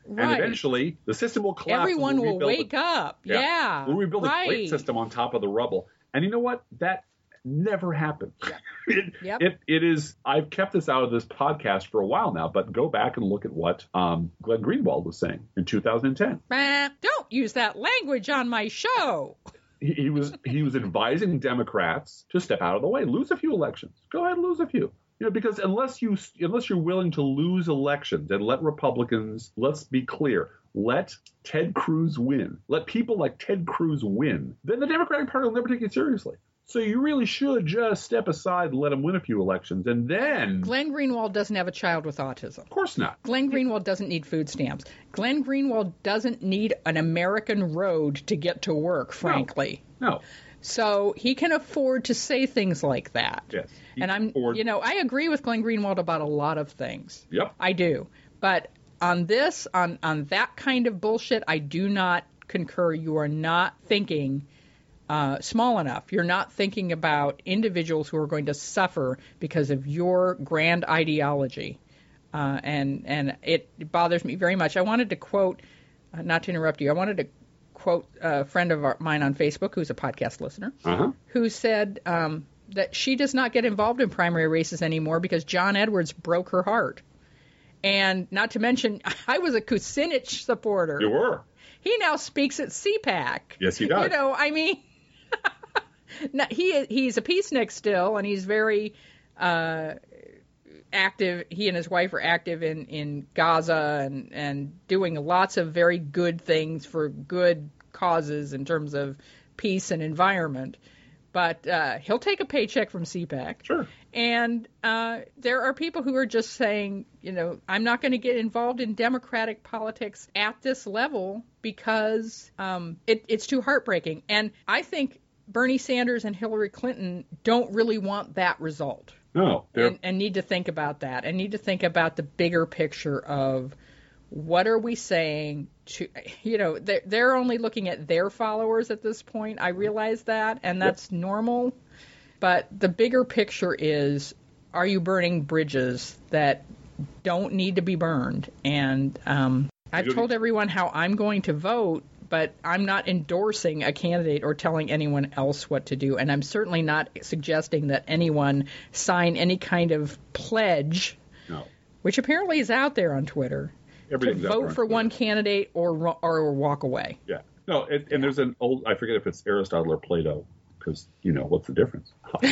Right. And eventually, the system will collapse. Everyone will wake up. Yeah. We'll rebuild a great system on top of the rubble. And you know what? That never happened. Yep. It is. I've kept this out of this podcast for a while now, but go back and look at what Glenn Greenwald was saying in 2010. Don't use that language on my show. He was advising Democrats to step out of the way, lose a few elections. Go ahead and lose a few. Because unless you're willing to lose elections and let Republicans, let's be clear, let Ted Cruz win, let people like Ted Cruz win, then the Democratic Party will never take it seriously. So you really should just step aside and let him win a few elections, and then... Glenn Greenwald doesn't have a child with autism. Of course not. Glenn Greenwald doesn't need food stamps. Glenn Greenwald doesn't need an American road to get to work, frankly. No. So he can afford to say things like that. Yes. And I agree with Glenn Greenwald about a lot of things. Yep. I do. But on this, on that kind of bullshit, I do not concur. You are not thinking small enough. You're not thinking about individuals who are going to suffer because of your grand ideology. And it bothers me very much. I wanted to quote, not to interrupt you, I wanted to quote a friend of mine on Facebook who's a podcast listener, who said that she does not get involved in primary races anymore because John Edwards broke her heart. And not to mention, I was a Kucinich supporter. You were. He now speaks at CPAC. Yes, he does. I mean, he's a peacenik still, and he's very active. He and his wife are active in Gaza and doing lots of very good things for good causes in terms of peace and environment. But he'll take a paycheck from CPAC. Sure. And there are people who are just saying, I'm not going to get involved in Democratic politics at this level because it's too heartbreaking. And I think Bernie Sanders and Hillary Clinton don't really want that result. No. And need to think about that, and need to think about the bigger picture of what are we saying to, they're only looking at their followers at this point. I realize that, and that's normal. But the bigger picture is, are you burning bridges that don't need to be burned? And I've told everyone how I'm going to vote, but I'm not endorsing a candidate or telling anyone else what to do. And I'm certainly not suggesting that anyone sign any kind of pledge, which apparently is out there on Twitter, to vote for one candidate or walk away. Yeah. No, and there's an old, I forget if it's Aristotle or Plato, because, what's the difference?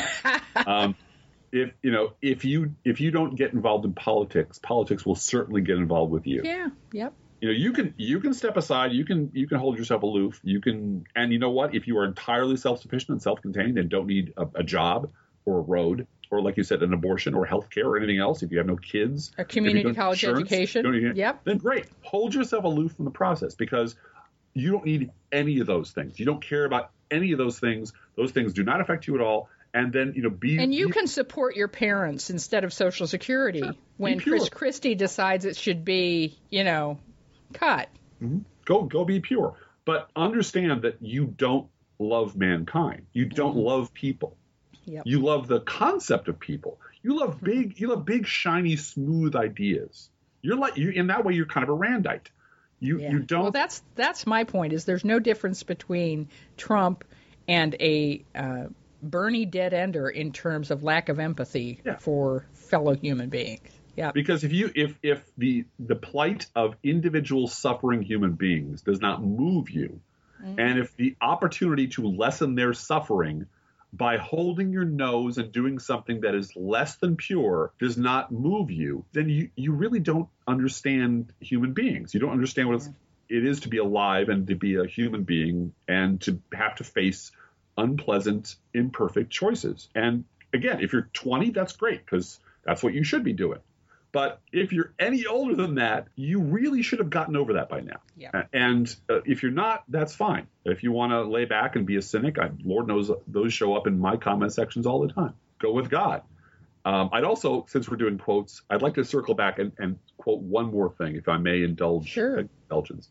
If you don't get involved in politics will certainly get involved with you. Yeah. Yep. You can step aside. You can hold yourself aloof. And you know what? If you are entirely self-sufficient and self-contained and don't need a job or a road or, like you said, an abortion or health care or anything else, if you have no kids, a community college education, then great. Hold yourself aloof from the process because you don't need any of those things. You don't care about any of those things. Those things do not affect you at all. And then, you can support your parents instead of Social Security when Chris Christie decides it should be, cut. Mm-hmm. Go be pure. But understand that you don't love mankind. You don't love people. Yep. You love the concept of people. You love big, shiny, smooth ideas. In that way, you're kind of a Randite. You don't. Well, that's my point. Is there's no difference between Trump and a Bernie dead-ender in terms of lack of empathy for fellow human beings. Yeah. Because if the plight of individual suffering human beings does not move you, and if the opportunity to lessen their suffering by holding your nose and doing something that is less than pure does not move you, then you really don't understand human beings. You don't understand what it is to be alive and to be a human being and to have to face unpleasant, imperfect choices. And again, if you're 20, that's great because that's what you should be doing. But if you're any older than that, you really should have gotten over that by now. Yeah. And if you're not, that's fine. If you want to lay back and be a cynic, Lord knows those show up in my comment sections all the time. Go with God. I'd also, since we're doing quotes, I'd like to circle back and quote one more thing, if I may indulge indulgence.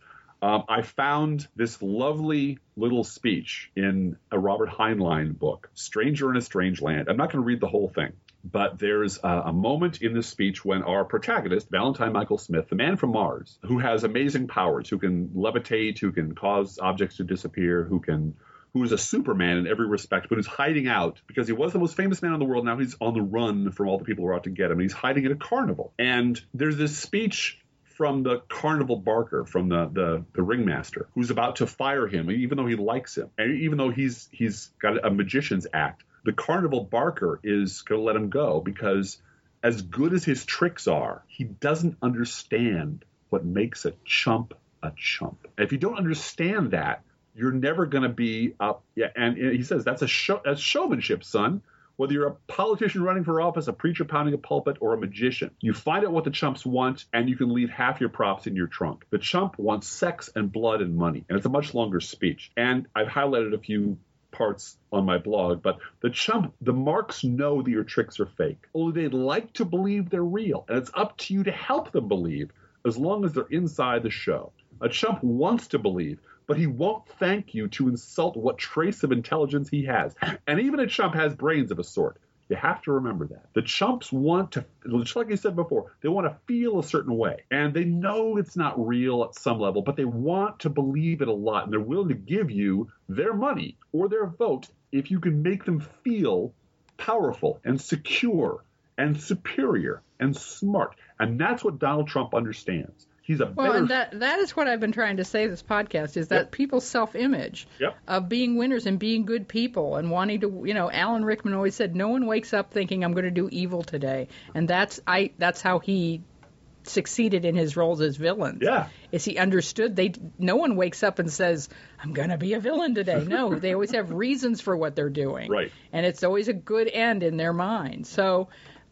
I found this lovely little speech in a Robert Heinlein book, Stranger in a Strange Land. I'm not going to read the whole thing, but there's a moment in this speech when our protagonist, Valentine Michael Smith, the man from Mars, who has amazing powers, who can levitate, who can cause objects to disappear, who is a Superman in every respect, but who's hiding out because he was the most famous man in the world. Now he's on the run from all the people who are out to get him. And he's hiding at a carnival. And there's this speech from the carnival barker, from the ringmaster, who's about to fire him, even though he likes him. And even though he's got a magician's act, the carnival barker is going to let him go because as good as his tricks are, he doesn't understand what makes a chump a chump. And if you don't understand that, you're never going to be up. Yeah, and he says that's showmanship, son. Whether you're a politician running for office, a preacher pounding a pulpit, or a magician, you find out what the chumps want, and you can leave half your props in your trunk. The chump wants sex and blood and money, and it's a much longer speech. And I've highlighted a few parts on my blog, but the marks know that your tricks are fake. Only they'd like to believe they're real, and it's up to you to help them believe as long as they're inside the show. A chump wants to believe, but he won't thank you to insult what trace of intelligence he has. And even a chump has brains of a sort. You have to remember that. The chumps want to, just like I said before, they want to feel a certain way. And they know it's not real at some level, but they want to believe it a lot. And they're willing to give you their money or their vote if you can make them feel powerful and secure and superior and smart. And that's what Donald Trump understands. He's a better... Well, and that is what I've been trying to say this podcast, is that people's self-image of being winners and being good people and wanting to, Alan Rickman always said, no one wakes up thinking I'm going to do evil today. And that's how he succeeded in his roles as villains. Yeah. Is he understood no one wakes up and says, I'm going to be a villain today. No, they always have reasons for what they're doing. Right. And it's always a good end in their mind. So,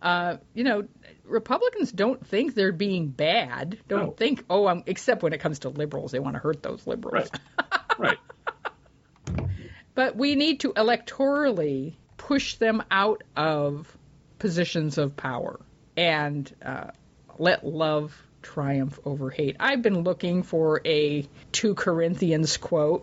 Republicans don't think they're being bad. Don't think, except when it comes to liberals. They want to hurt those liberals. Right. But we need to electorally push them out of positions of power and let love triumph over hate. I've been looking for a 2 Corinthians quote.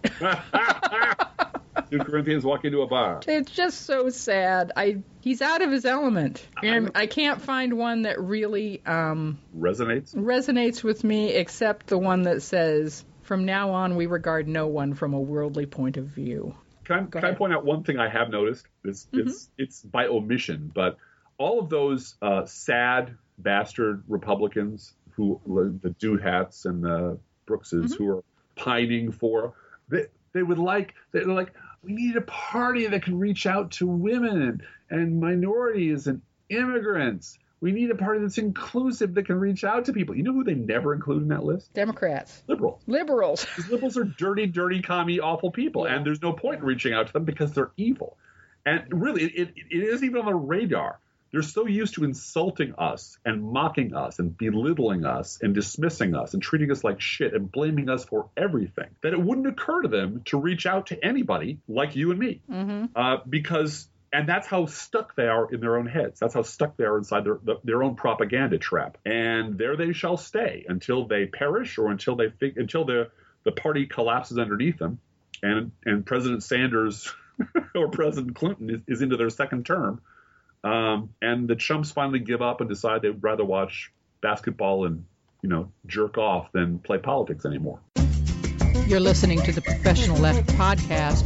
2 Corinthians walk into a bar. It's just so sad. He's out of his element. And I can't find one that really resonates with me, except the one that says, from now on we regard no one from a worldly point of view. Can I point out one thing I have noticed? It's by omission, but all of those sad bastard Republicans the dude hats and the Brookses who are pining for, they're like, we need a party that can reach out to women and minorities and immigrants. We need a party that's inclusive, that can reach out to people. You know who they never include in that list? Democrats. Liberals. Because liberals are dirty, commie, awful people. Yeah. And there's no point in reaching out to them because they're evil. And really, it isn't even on the radar. They're so used to insulting us and mocking us and belittling us and dismissing us and treating us like shit and blaming us for everything that it wouldn't occur to them to reach out to anybody like you and me. And that's how stuck they are in their own heads. That's how stuck they are inside their own propaganda trap. And there they shall stay until they perish or until the party collapses underneath them and President Sanders or President Clinton is into their second term. And the chumps finally give up and decide they'd rather watch basketball and, jerk off than play politics anymore. You're listening to the Professional Left podcast,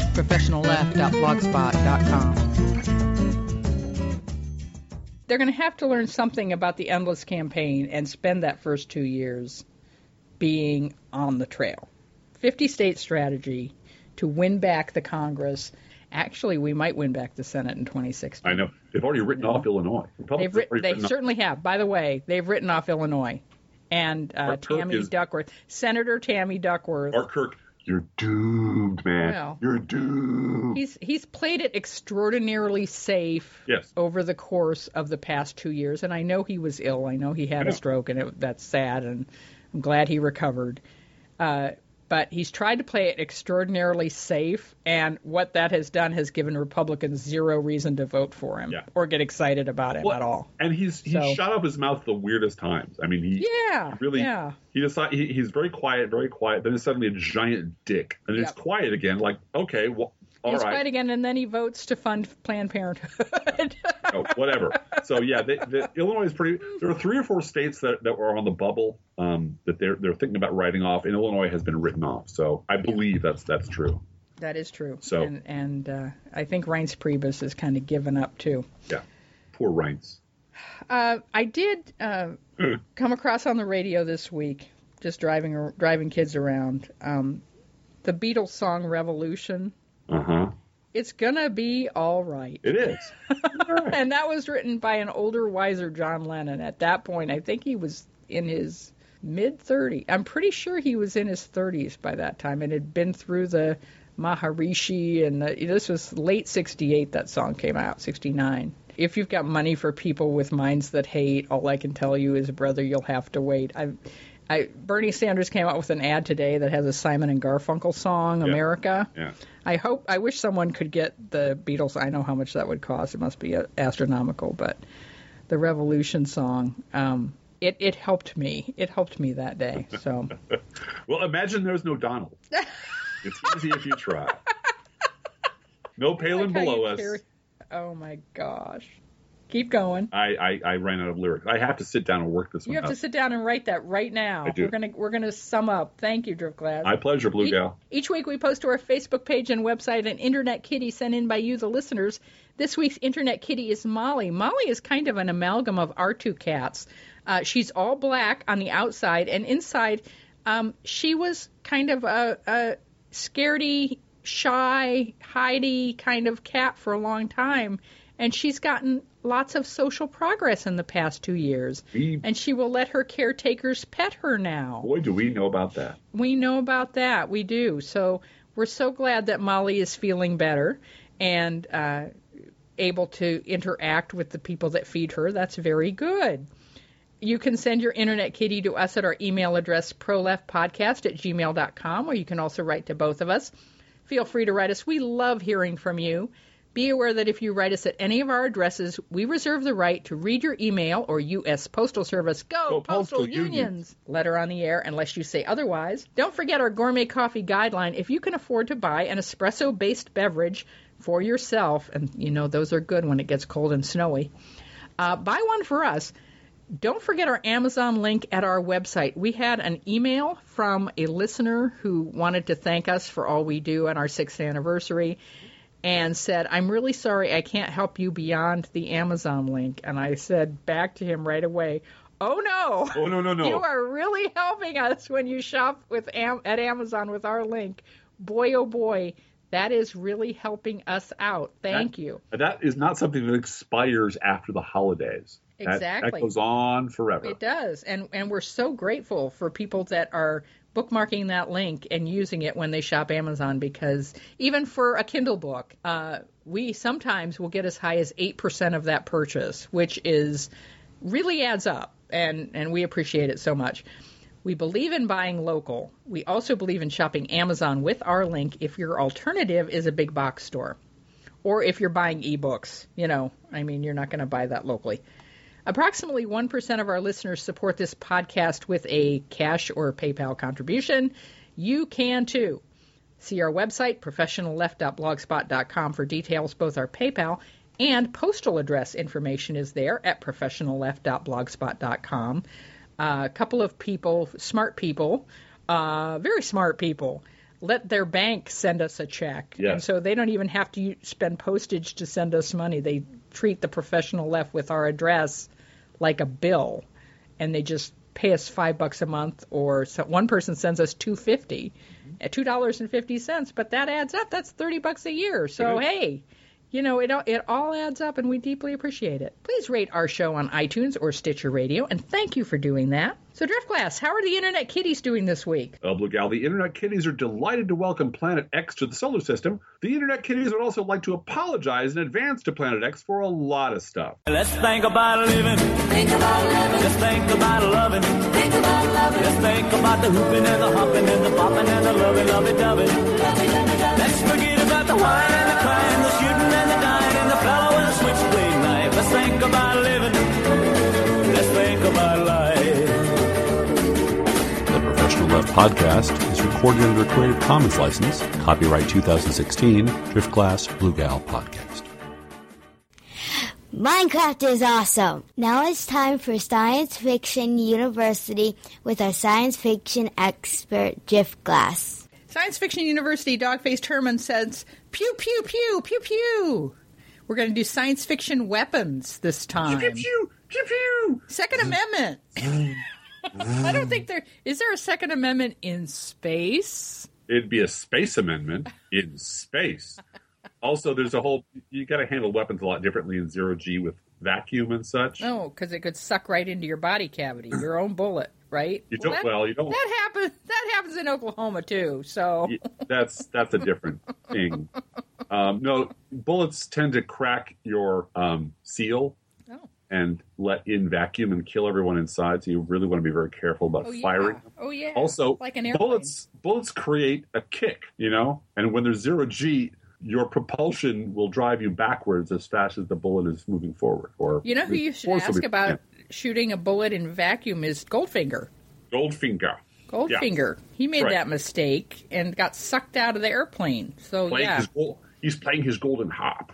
professionalleft.blogspot.com. They're going to have to learn something about the endless campaign and spend that first 2 years being on the trail. 50-state strategy to win back the Congress. Actually, we might win back the Senate in 2016. I know. They've already written off Illinois. They certainly have. By the way, they've written off Illinois. And Tammy Duckworth. Senator Tammy Duckworth. Art Kirk, you're doomed, man. Well, you're doomed. He's played it extraordinarily safe over the course of the past 2 years. And I know he was ill. I know he had a stroke, and that's sad. And I'm glad he recovered. But he's tried to play it extraordinarily safe, and what that has done has given Republicans zero reason to vote for him or get excited about him at all. And he's shot up his mouth at the weirdest times. I mean, he's very quiet, then he's suddenly a giant dick. And it's quiet again, like, okay, well, all right. He's quiet again, and then he votes to fund Planned Parenthood. Whatever. So, Illinois is pretty – there are 3 or 4 states that were on the bubble that they're thinking about writing off, and Illinois has been written off. So I believe that's true. That is true. So, and I think Reince Priebus has kind of given up, too. Yeah. Poor Reince. I did come across on the radio this week, just driving kids around, the Beatles song Revolution. Uh-huh. It's gonna be all right. It is. Right. And that was written by an older, wiser John Lennon. At that point, I think he was in his mid-30s. I'm pretty sure he was in his 30s by that time and had been through the Maharishi. And this was late 68 that song came out, 69. If you've got money for people with minds that hate, all I can tell you is, brother, you'll have to wait. Bernie Sanders came out with an ad today that has a Simon and Garfunkel song, America. Yeah. I wish someone could get the Beatles. I know how much that would cost. It must be astronomical, but the Revolution song, it helped me. It helped me that day. So. Well, imagine there's no Donald. It's easy if you try. No Palin below us. Oh my gosh. Keep going. I ran out of lyrics. I have to sit down and work this one out. You have to sit down and write that right now. I do. We're gonna sum up. Thank you, Driftglass. My pleasure, Blue Gal. Each week we post to our Facebook page and website an Internet Kitty sent in by you, the listeners. This week's Internet Kitty is Molly. Molly is kind of an amalgam of our 2 cats. She's all black on the outside, and inside she was kind of a scaredy, shy, hidey kind of cat for a long time. And she's gotten lots of social progress in the past 2 years. And she will let her caretakers pet her now. Boy, do we know about that. We know about that. We do. So we're so glad that Molly is feeling better and able to interact with the people that feed her. That's very good. You can send your Internet Kitty to us at our email address, proleftpodcast@gmail.com, or you can also write to both of us. Feel free to write us. We love hearing from you. Be aware that if you write us at any of our addresses, we reserve the right to read your email or U.S. Postal Service. Go Postal Unions! Letter on the air unless you say otherwise. Don't forget our gourmet coffee guideline. If you can afford to buy an espresso-based beverage for yourself, and you know those are good when it gets cold and snowy, buy one for us. Don't forget our Amazon link at our website. We had an email from a listener who wanted to thank us for all we do on our 6th anniversary and said, I'm really sorry I can't help you beyond the Amazon link. And I said back to him right away, oh, no. Oh, no. You are really helping us when you shop at Amazon with our link. Boy, oh, boy, that is really helping us out. Thank you. That is not something that expires after the holidays. Exactly. That goes on forever. It does. And we're so grateful for people that are bookmarking that link and using it when they shop Amazon, because even for a Kindle book, we sometimes will get as high as 8% of that purchase, which is really adds up, and we appreciate it so much. We believe in buying local. We also believe in shopping Amazon with our link if your alternative is a big box store, or if you're buying ebooks. You're not going to buy that locally. Approximately 1% of our listeners support this podcast with a cash or PayPal contribution. You can, too. See our website, professionalleft.blogspot.com, for details. Both our PayPal and postal address information is there at professionalleft.blogspot.com. A couple of people, smart people, very smart people, let their bank send us a check. Yes. And so they don't even have to spend postage to send us money. They treat the Professional Left with our address like a bill, and they just pay us $5 a month, or one person sends us $2.50, $2.50, but that adds up. That's $30 a year. So, hey, it all adds up, and we deeply appreciate it. Please rate our show on iTunes or Stitcher Radio, and thank you for doing that. So, Driftglass, how are the Internet Kitties doing this week? Blue Gal, the Internet Kitties are delighted to welcome Planet X to the solar system. The Internet Kitties would also like to apologize in advance to Planet X for a lot of stuff. Let's think about living. Think about living. Let's think about loving. Think about loving. Let's think about the hooping and the hopping and the bopping and the lovey-dovey. Let's forget about the wine and the crying, the shooting and the dying, and the fellow with a switchblade knife. Let's think about living. Let's think about life. The Professional Love Podcast is recorded under a Creative Commons license. Copyright 2016, Driftglass Blue Gal Podcast. Minecraft is awesome. Now it's time for Science Fiction University with our science fiction expert, Driftglass. Science Fiction University Dogface Herman says, pew, pew, pew, pew, pew. We're going to do science fiction weapons this time. Pew, pew, pew, pew. Second Amendment. I don't think is there a Second Amendment in space? It'd be a space amendment in space. Also, there's you got to handle weapons a lot differently in zero-G with vacuum and such. Oh, because it could suck right into your body cavity, your own bullet, right? You don't. That happens in Oklahoma too. So that's a different thing. No, bullets tend to crack your seal and let in vacuum and kill everyone inside. So you really want to be very careful about firing. Oh yeah. Also, like an airplane. Bullets create a kick, and when there's zero-G, your propulsion will drive you backwards as fast as the bullet is moving forward. Or who you should ask about shooting a bullet in vacuum is Goldfinger. Goldfinger. Yeah. He made that mistake and got sucked out of the airplane. So he's playing his golden harp.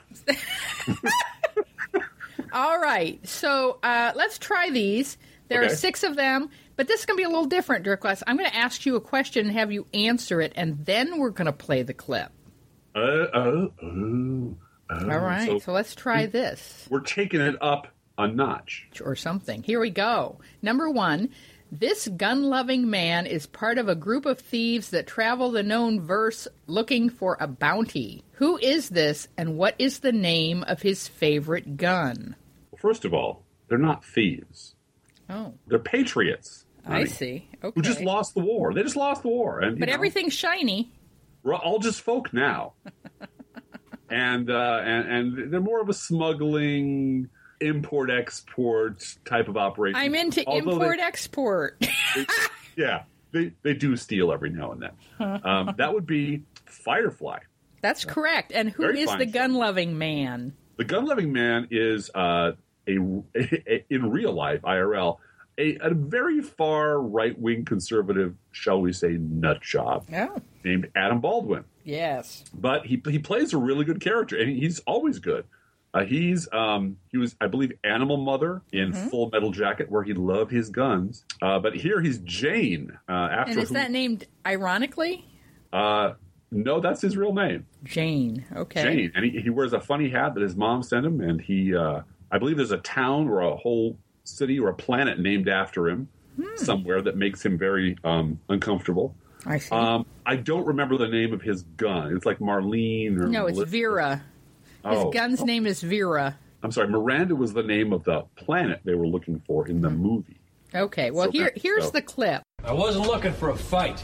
All right. So let's try these. There are 6 of them, but this is going to be a little different, Driftglass. I'm going to ask you a question and have you answer it, and then we're going to play the clip. All right, so let's try this. We're taking it up a notch. Or something. Here we go. Number 1, this gun-loving man is part of a group of thieves that travel the known verse looking for a bounty. Who is this, and what is the name of his favorite gun? Well, first of all, they're not thieves. Oh. They're patriots. I see. Okay. Who just lost the war. They just lost the war. But everything's shiny. We're all just folk now. and they're more of a smuggling, import-export type of operation. I'm into import-export. They do steal every now and then. That would be Firefly. That's correct. And who is the gun-loving man? The gun-loving man is in real life, IRL, a very far right-wing conservative, shall we say, nut job named Adam Baldwin. Yes. But he plays a really good character, and he's always good. He was, I believe, Animal Mother in Full Metal Jacket, where he loved his guns. But here he's Jane. And is that named ironically? No, that's his real name. Jane. Okay. Jane, and he wears a funny hat that his mom sent him, and he, I believe, there's a town or a whole city or a planet named after him somewhere that makes him very uncomfortable. I see. I don't remember the name of his gun. It's like Marlene or... No, it's Vera. His gun's name is Vera. I'm sorry, Miranda was the name of the planet they were looking for in the movie. Okay, well, here's the clip. I wasn't looking for a fight.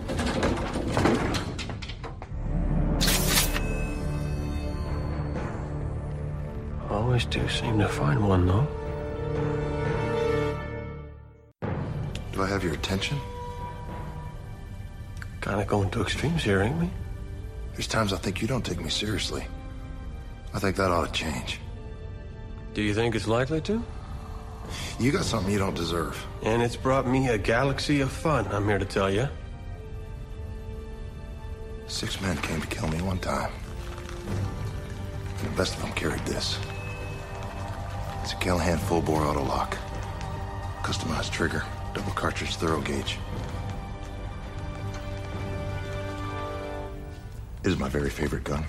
Always do seem to find one, though. Do I have your attention? Kind of going to extremes here, ain't we? There's times I think you don't take me seriously. I think that ought to change. Do you think it's likely to? You got something you don't deserve. And it's brought me a galaxy of fun, I'm here to tell you. 6 men came to kill me one time. And the best of them carried this. It's a Callahan full-bore auto-lock. Customized trigger, double cartridge thorough gauge. It is my very favorite gun.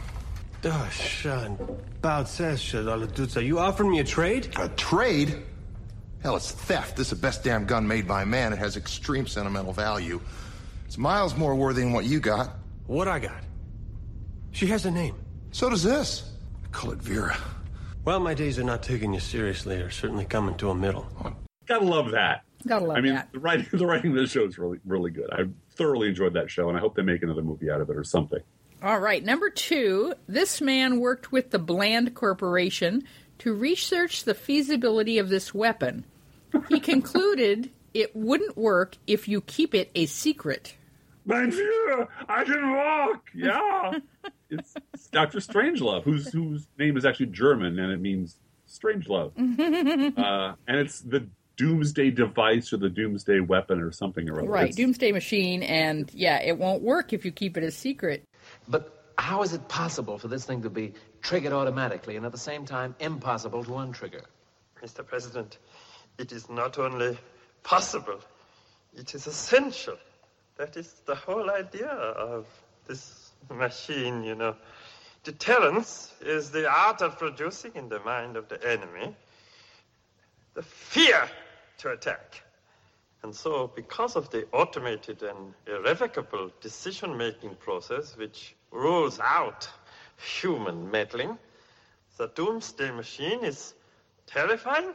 You offered me a trade? A trade? Hell, it's theft. This is the best damn gun made by man. It has extreme sentimental value. It's miles more worthy than what you got. What I got? She has a name. So does this. Call it Vera. Well, my days of not taking you seriously are certainly coming to a middle. Gotta love that. Gotta love that. The writing of the show is really, really good. I thoroughly enjoyed that show, and I hope they make another movie out of it or something. All right, number 2, this man worked with the Bland Corporation to research the feasibility of this weapon. He concluded it wouldn't work if you keep it a secret. Mein Führer, I can walk! Yeah! It's Dr. Strangelove, whose name is actually German, and it means Strangelove. And it's the Doomsday device or the Doomsday weapon or something or other. Right, Doomsday machine, and it won't work if you keep it a secret. But how is it possible for this thing to be triggered automatically and at the same time impossible to untrigger? Mr. President, it is not only possible, it is essential. That is the whole idea of this machine, you know. Deterrence is the art of producing in the mind of the enemy the fear to attack. And so, because of the automated and irrevocable decision-making process which rules out human meddling, the Doomsday machine is terrifying.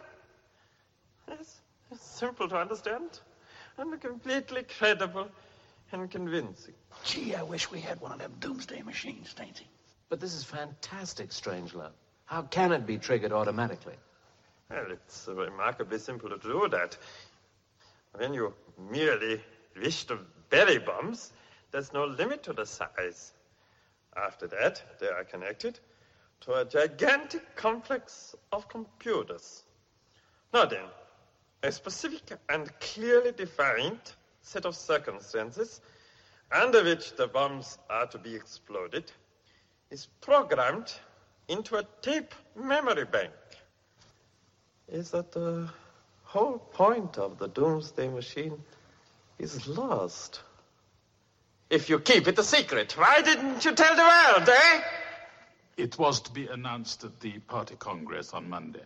It's simple to understand and completely credible and convincing. Gee, I wish we had one of them Doomsday machines, Stainsy. But this is fantastic, Strangelove. How can it be triggered automatically? Well, it's remarkably simple to do that. When you merely wish to bury bombs, there's no limit to the size. After that, they are connected to a gigantic complex of computers. Now then, a specific and clearly defined set of circumstances under which the bombs are to be exploded is programmed into a tape memory bank. Is that the whole point of the Doomsday machine is lost? If you keep it a secret, why didn't you tell the world, eh? It was to be announced at the party congress on Monday.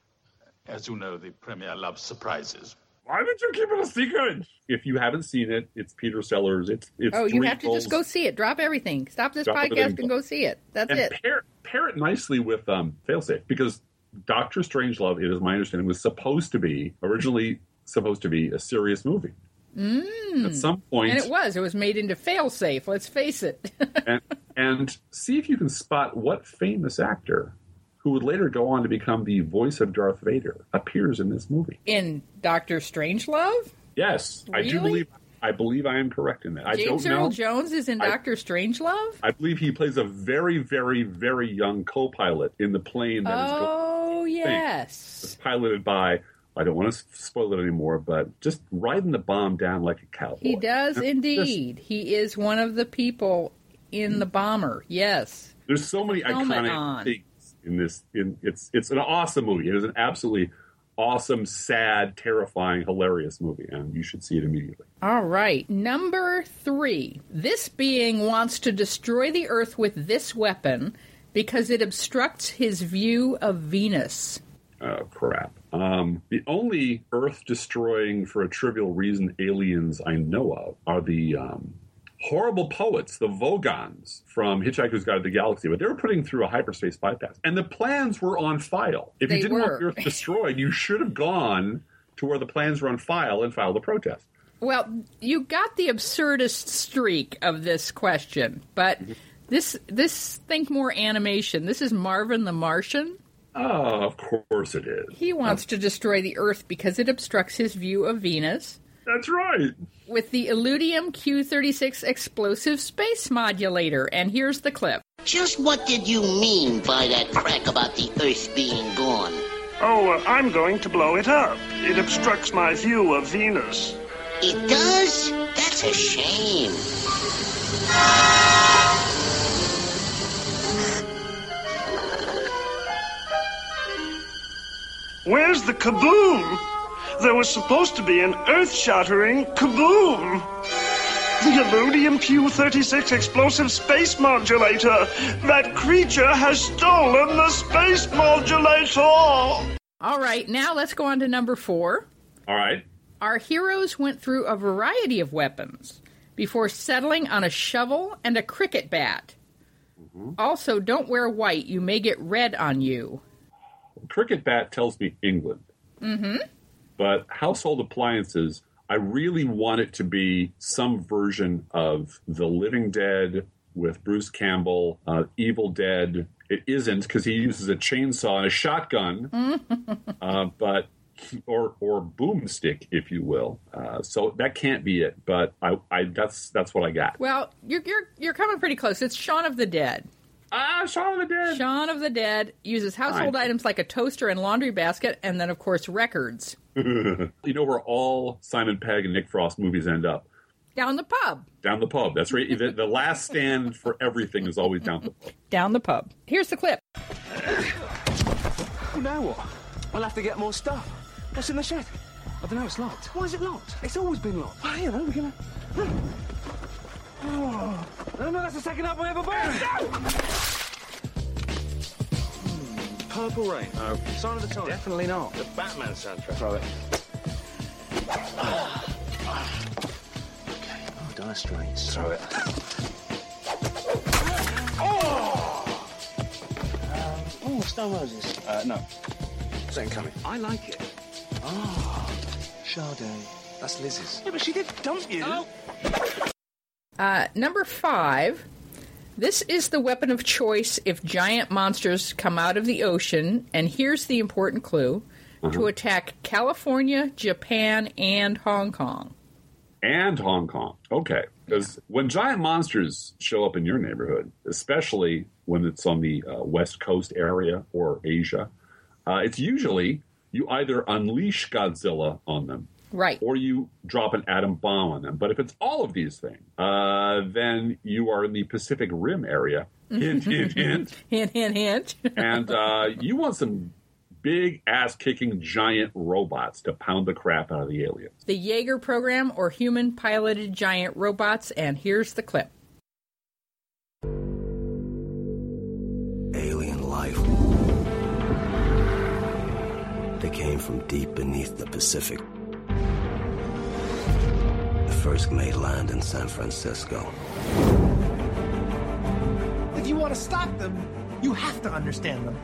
As you know, the Premier loves surprises. Why did you keep it a secret? If you haven't seen it, it's Peter Sellers. It's you have to just go see it. Drop everything. Stop this podcast and go see it. That's it. Pair it nicely with Failsafe, because Dr. Strangelove, it is my understanding, was originally supposed to be a serious movie. At some point. And it was made into Failsafe, let's face it. and see if you can spot what famous actor who would later go on to become the voice of Darth Vader appears in this movie. In Dr. Strangelove? Yes. Really? I believe I am correct in that. James Earl Jones is in Dr. Strangelove? I believe he plays a very, very, very young co-pilot in the plane that is going. Oh, yes. It's piloted by, I don't want to spoil it anymore, but just riding the bomb down like a cowboy. He does indeed. He is one of the people in the bomber, yes. There's so many iconic things in this. It's an awesome movie. It is an absolutely awesome, sad, terrifying, hilarious movie, and you should see it immediately. All right. Number 3. This being wants to destroy the Earth with this weapon because it obstructs his view of Venus. Oh, crap. The only Earth-destroying, for a trivial reason, aliens I know of are the horrible poets, the Vogons from Hitchhiker's Guide to the Galaxy, but they were putting through a hyperspace bypass. And the plans were on file. If you didn't want the Earth destroyed, you should have gone to where the plans were on file and filed a protest. Well, you got the absurdist streak of this question, but this think more animation. This is Marvin the Martian. Oh, of course it is. He wants to destroy the Earth because it obstructs his view of Venus. That's right. With the Illudium Q-36 explosive space modulator. And here's the clip. Just what did you mean by that crack about the Earth being gone? Oh, I'm going to blow it up. It obstructs my view of Venus. It does? That's a shame. Where's the kaboom? There was supposed to be an earth-shattering kaboom. The Illudium Q-36 explosive space modulator. That creature has stolen the space modulator. All right, now let's go on to number 4. All right. Our heroes went through a variety of weapons before settling on a shovel and a cricket bat. Mm-hmm. Also, don't wear white. You may get red on you. Cricket bat tells me England. Mm-hmm. But household appliances, I really want it to be some version of The Living Dead with Bruce Campbell, Evil Dead. It isn't, because he uses a chainsaw and a shotgun, but or boomstick, if you will. So that can't be it. But that's what I got. Well, you're coming pretty close. It's Shaun of the Dead. Shaun of the Dead. Shaun of the Dead uses household items like a toaster and laundry basket, and then, of course, records. You know where all Simon Pegg and Nick Frost movies end up? Down the pub. Down the pub. That's right. The last stand for everything is always down the pub. Down the pub. Here's the clip. Well, now what? I'll have to get more stuff. What's in the shed? I don't know, it's locked. Why is it locked? It's always been locked. Well, you know, we're gonna... Oh. No, that's the second up I ever bought. No! Purple Rain. No. Sign of the Times. Definitely not. The Batman soundtrack. Throw it. Okay. Oh, Dire Straits. Throw it. Oh, Stone Roses. No. Second Coming. I like it. Oh, Sade. That's Liz's. Yeah, but she did dump you. Oh. Number 5. This is the weapon of choice if giant monsters come out of the ocean, and here's the important clue, to attack California, Japan, and Hong Kong. And Hong Kong. Okay. Because when giant monsters show up in your neighborhood, especially when it's on the West Coast area or Asia, it's usually you either unleash Godzilla on them, right, or you drop an atom bomb on them. But if it's all of these things, then you are in the Pacific Rim area. Hint, hint, hint. Hint, hint, hint. And you want some big ass-kicking giant robots to pound the crap out of the aliens. The Jaeger program, or human-piloted giant robots, and here's the clip. Alien life. They came from deep beneath the Pacific. The first made land in San Francisco. If you want to stop them, you have to understand them.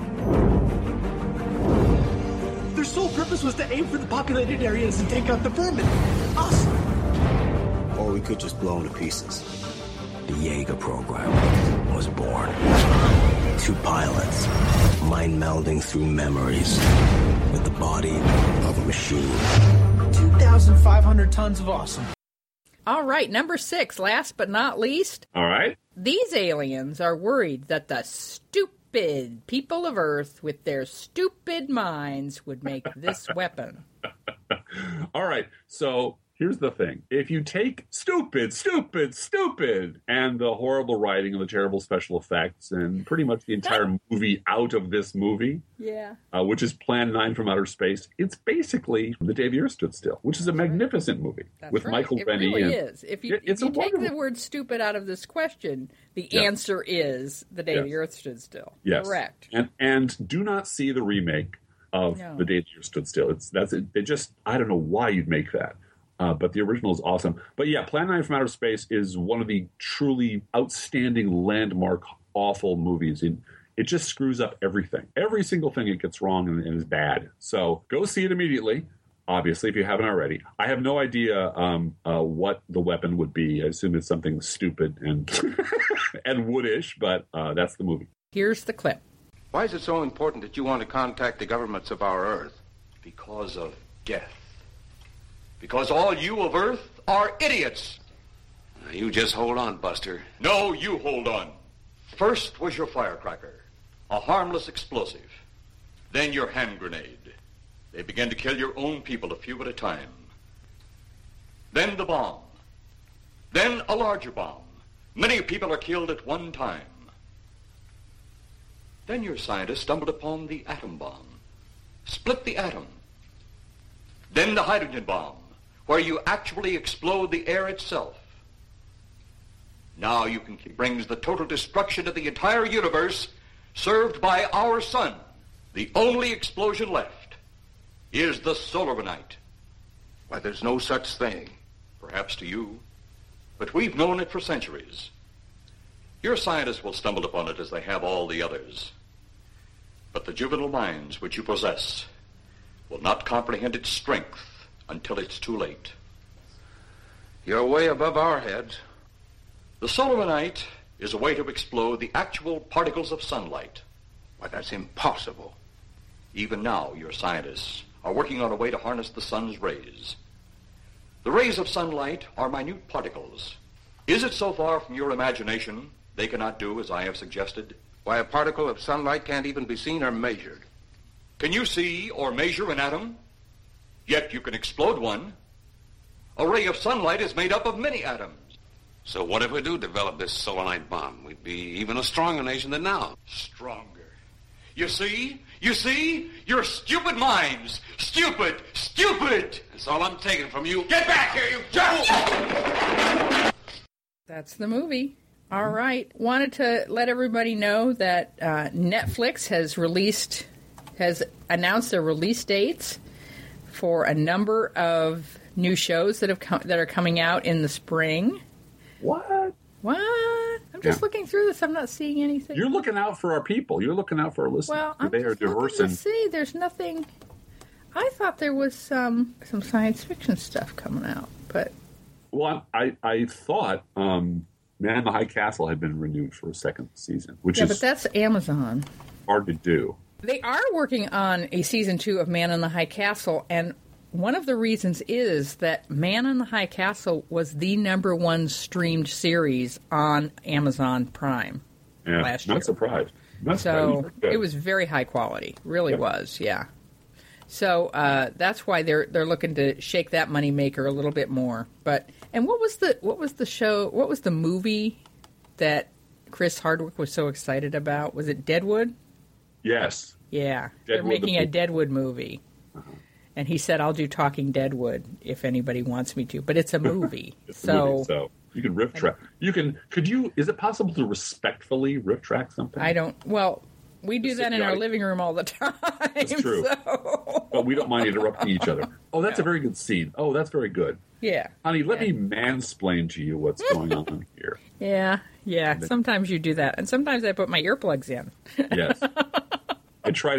Their sole purpose was to aim for the populated areas and take out the vermin. Us. Or we could just blow them to pieces. The Jaeger program was born. 2 pilots, mind melding through memories with the body of a machine. 2,500 tons of awesome. All right, number 6, last but not least. All right. These aliens are worried that the stupid people of Earth with their stupid minds would make this weapon. All right, so here's the thing. If you take stupid, and the horrible writing and the terrible special effects and pretty much the entire movie out of this movie, which is Plan 9 from Outer Space, it's basically The Day the Earth Stood Still, which is a magnificent movie. That's with right. Michael Benny. It really is. If you take the word stupid out of this question, the answer is The Day the Earth Stood Still. Yes. Correct. And do not see the remake of The Day the Earth Stood Still. They just, I don't know why you'd make that. But the original is awesome. But yeah, Plan 9 from Outer Space is one of the truly outstanding landmark, awful movies. It just screws up everything. Every single thing it gets wrong and is bad. So go see it immediately, obviously, if you haven't already. I have no idea what the weapon would be. I assume it's something stupid and and woodish, but that's the movie. Here's the clip. Why is it so important that you want to contact the governments of our Earth? Because of death. Because all you of Earth are idiots. Now, you just hold on, Buster. No, you hold on. First was your firecracker, a harmless explosive. Then your hand grenade. They began to kill your own people a few at a time. Then the bomb. Then a larger bomb. Many people are killed at one time. Then your scientists stumbled upon the atom bomb. Split the atom. Then the hydrogen bomb, where you actually explode the air itself. Now you can brings the total destruction of the entire universe served by our sun. The only explosion left is the Solaronite. Why, there's no such thing. Perhaps to you, but we've known it for centuries. Your scientists will stumble upon it as they have all the others. But the juvenile minds which you possess will not comprehend its strength until it's too late. You're way above our heads. The Solomonite is a way to explode the actual particles of sunlight. Why, that's impossible. Even now, your scientists are working on a way to harness the sun's rays. The rays of sunlight are minute particles. Is it so far from your imagination they cannot do as I have suggested? Why, a particle of sunlight can't even be seen or measured. Can you see or measure an atom? Yet you can explode one. A ray of sunlight is made up of many atoms. So what if we do develop this solonite bomb? We'd be even a stronger nation than now. Stronger. You see? You see? Your stupid minds. Stupid! Stupid! That's all I'm taking from you. Get back here, you fool! That's the movie. All right. Wanted to let everybody know that Netflix has announced their release dates for a number of new shows that are coming out in the spring. What? I'm just looking through this. I'm not seeing anything. You're looking out for our people. You're looking out for our listeners. Well, I'm they just are diverse. looking to see. There's nothing. I thought there was some science fiction stuff coming out, but. Well, I thought Man in the High Castle had been renewed for a second season, which is but that's Amazon. hard to do. They are working on a season 2 of Man in the High Castle, and one of the reasons is that Man in the High Castle was the #1 streamed series on Amazon Prime last year. Not surprised. So it was very high quality. Really was, yeah. So that's why they're looking to shake that moneymaker a little bit more. And what was the movie that Chris Hardwick was so excited about? Was it Deadwood? Yes. Yeah. They're making a Deadwood movie. Uh-huh. And he said, I'll do Talking Deadwood if anybody wants me to. But it's a movie. So you can riff track. Is it possible to respectfully riff track something? We do that in our living room all the time. That's true. So. But we don't mind interrupting each other. Oh, that's a very good scene. Oh, that's very good. Yeah. Honey, let me mansplain to you what's going on here. Yeah. Sometimes you do that. And sometimes I put my earplugs in. Yes. I try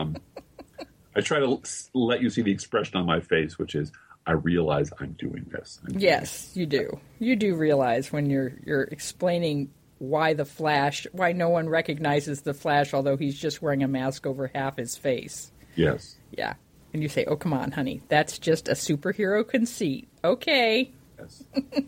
to let you see the expression on my face, which is, I realize I'm doing this. Yes, you do. You do realize when you're explaining why no one recognizes the Flash, although he's just wearing a mask over half his face. Yes. Yeah. And you say, oh, come on, honey. That's just a superhero conceit. Okay. Yes.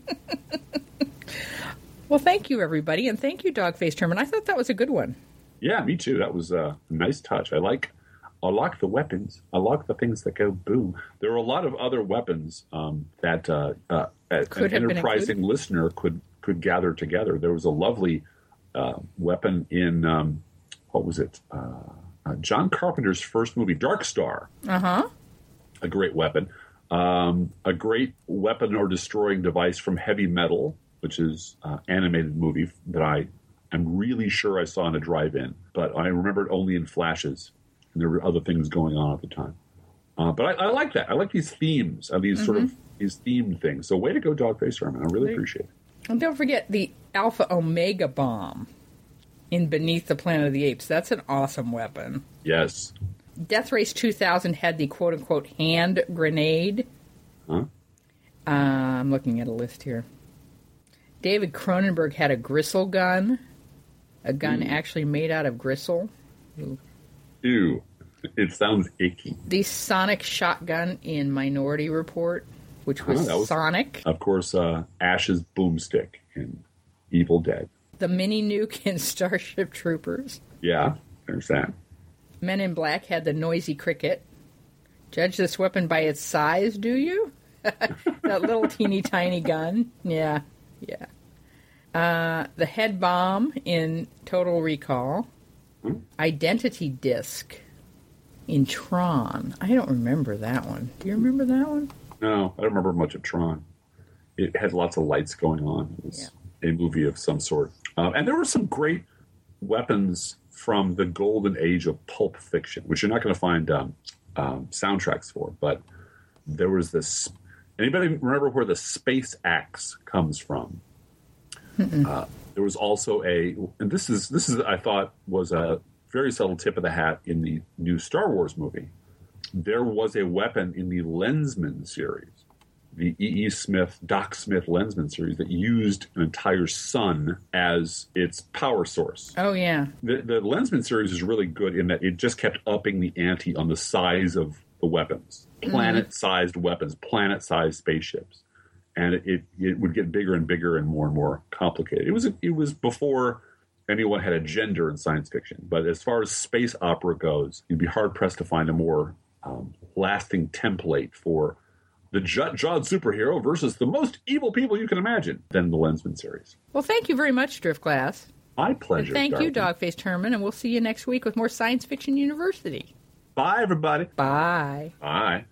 Well, thank you, everybody. And thank you, Dogface Herman. I thought that was a good one. Yeah, me too. That was a nice touch. I like the weapons. I like the things that go boom. There are a lot of other weapons that an enterprising listener could gather together. There was a lovely weapon in, what was it? John Carpenter's first movie, Dark Star. Uh-huh. A great weapon. A great weapon or destroying device from Heavy Metal, which is an animated movie that I'm really sure I saw in a drive-in, but I remember it only in flashes. And there were other things going on at the time. But I like that. I like these themes, these sort of these themed things. So way to go, Dogface Herman. I really appreciate it. And don't forget the Alpha Omega bomb in Beneath the Planet of the Apes. That's an awesome weapon. Yes. Death Race 2000 had the quote-unquote hand grenade. Huh? I'm looking at a list here. David Cronenberg had a gristle gun. A gun actually made out of gristle. Ew. It sounds icky. The sonic shotgun in Minority Report, which was sonic. Of course, Ash's boomstick in Evil Dead. The mini nuke in Starship Troopers. Yeah, there's that. Men in Black had the noisy cricket. Judge this weapon by its size, do you? That little teeny tiny gun. Yeah. The head bomb in Total Recall. Identity disc in Tron. I don't remember that one. Do you remember that one? No, I don't remember much of Tron. It had lots of lights going on. It was a movie of some sort. And there were some great weapons from the golden age of pulp fiction, which you're not going to find soundtracks for. But there was this... Anybody remember where the space axe comes from? There was also and this is I thought was a very subtle tip of the hat in the new Star Wars movie. There was a weapon in the Lensman series, the E.E. Smith, Doc Smith Lensman series, that used an entire sun as its power source. Oh, yeah. The Lensman series is really good in that it just kept upping the ante on the size of the weapons. Planet-sized weapons, planet-sized spaceships. And it would get bigger and bigger and more complicated. It was before anyone had a gender in science fiction. But as far as space opera goes, you'd be hard-pressed to find a more lasting template for the jawed superhero versus the most evil people you can imagine than the Lensman series. Well, thank you very much, Driftglass. My pleasure. And thank you, Dog-Faced Herman, and we'll see you next week with more Science Fiction University. Bye, everybody. Bye. Bye.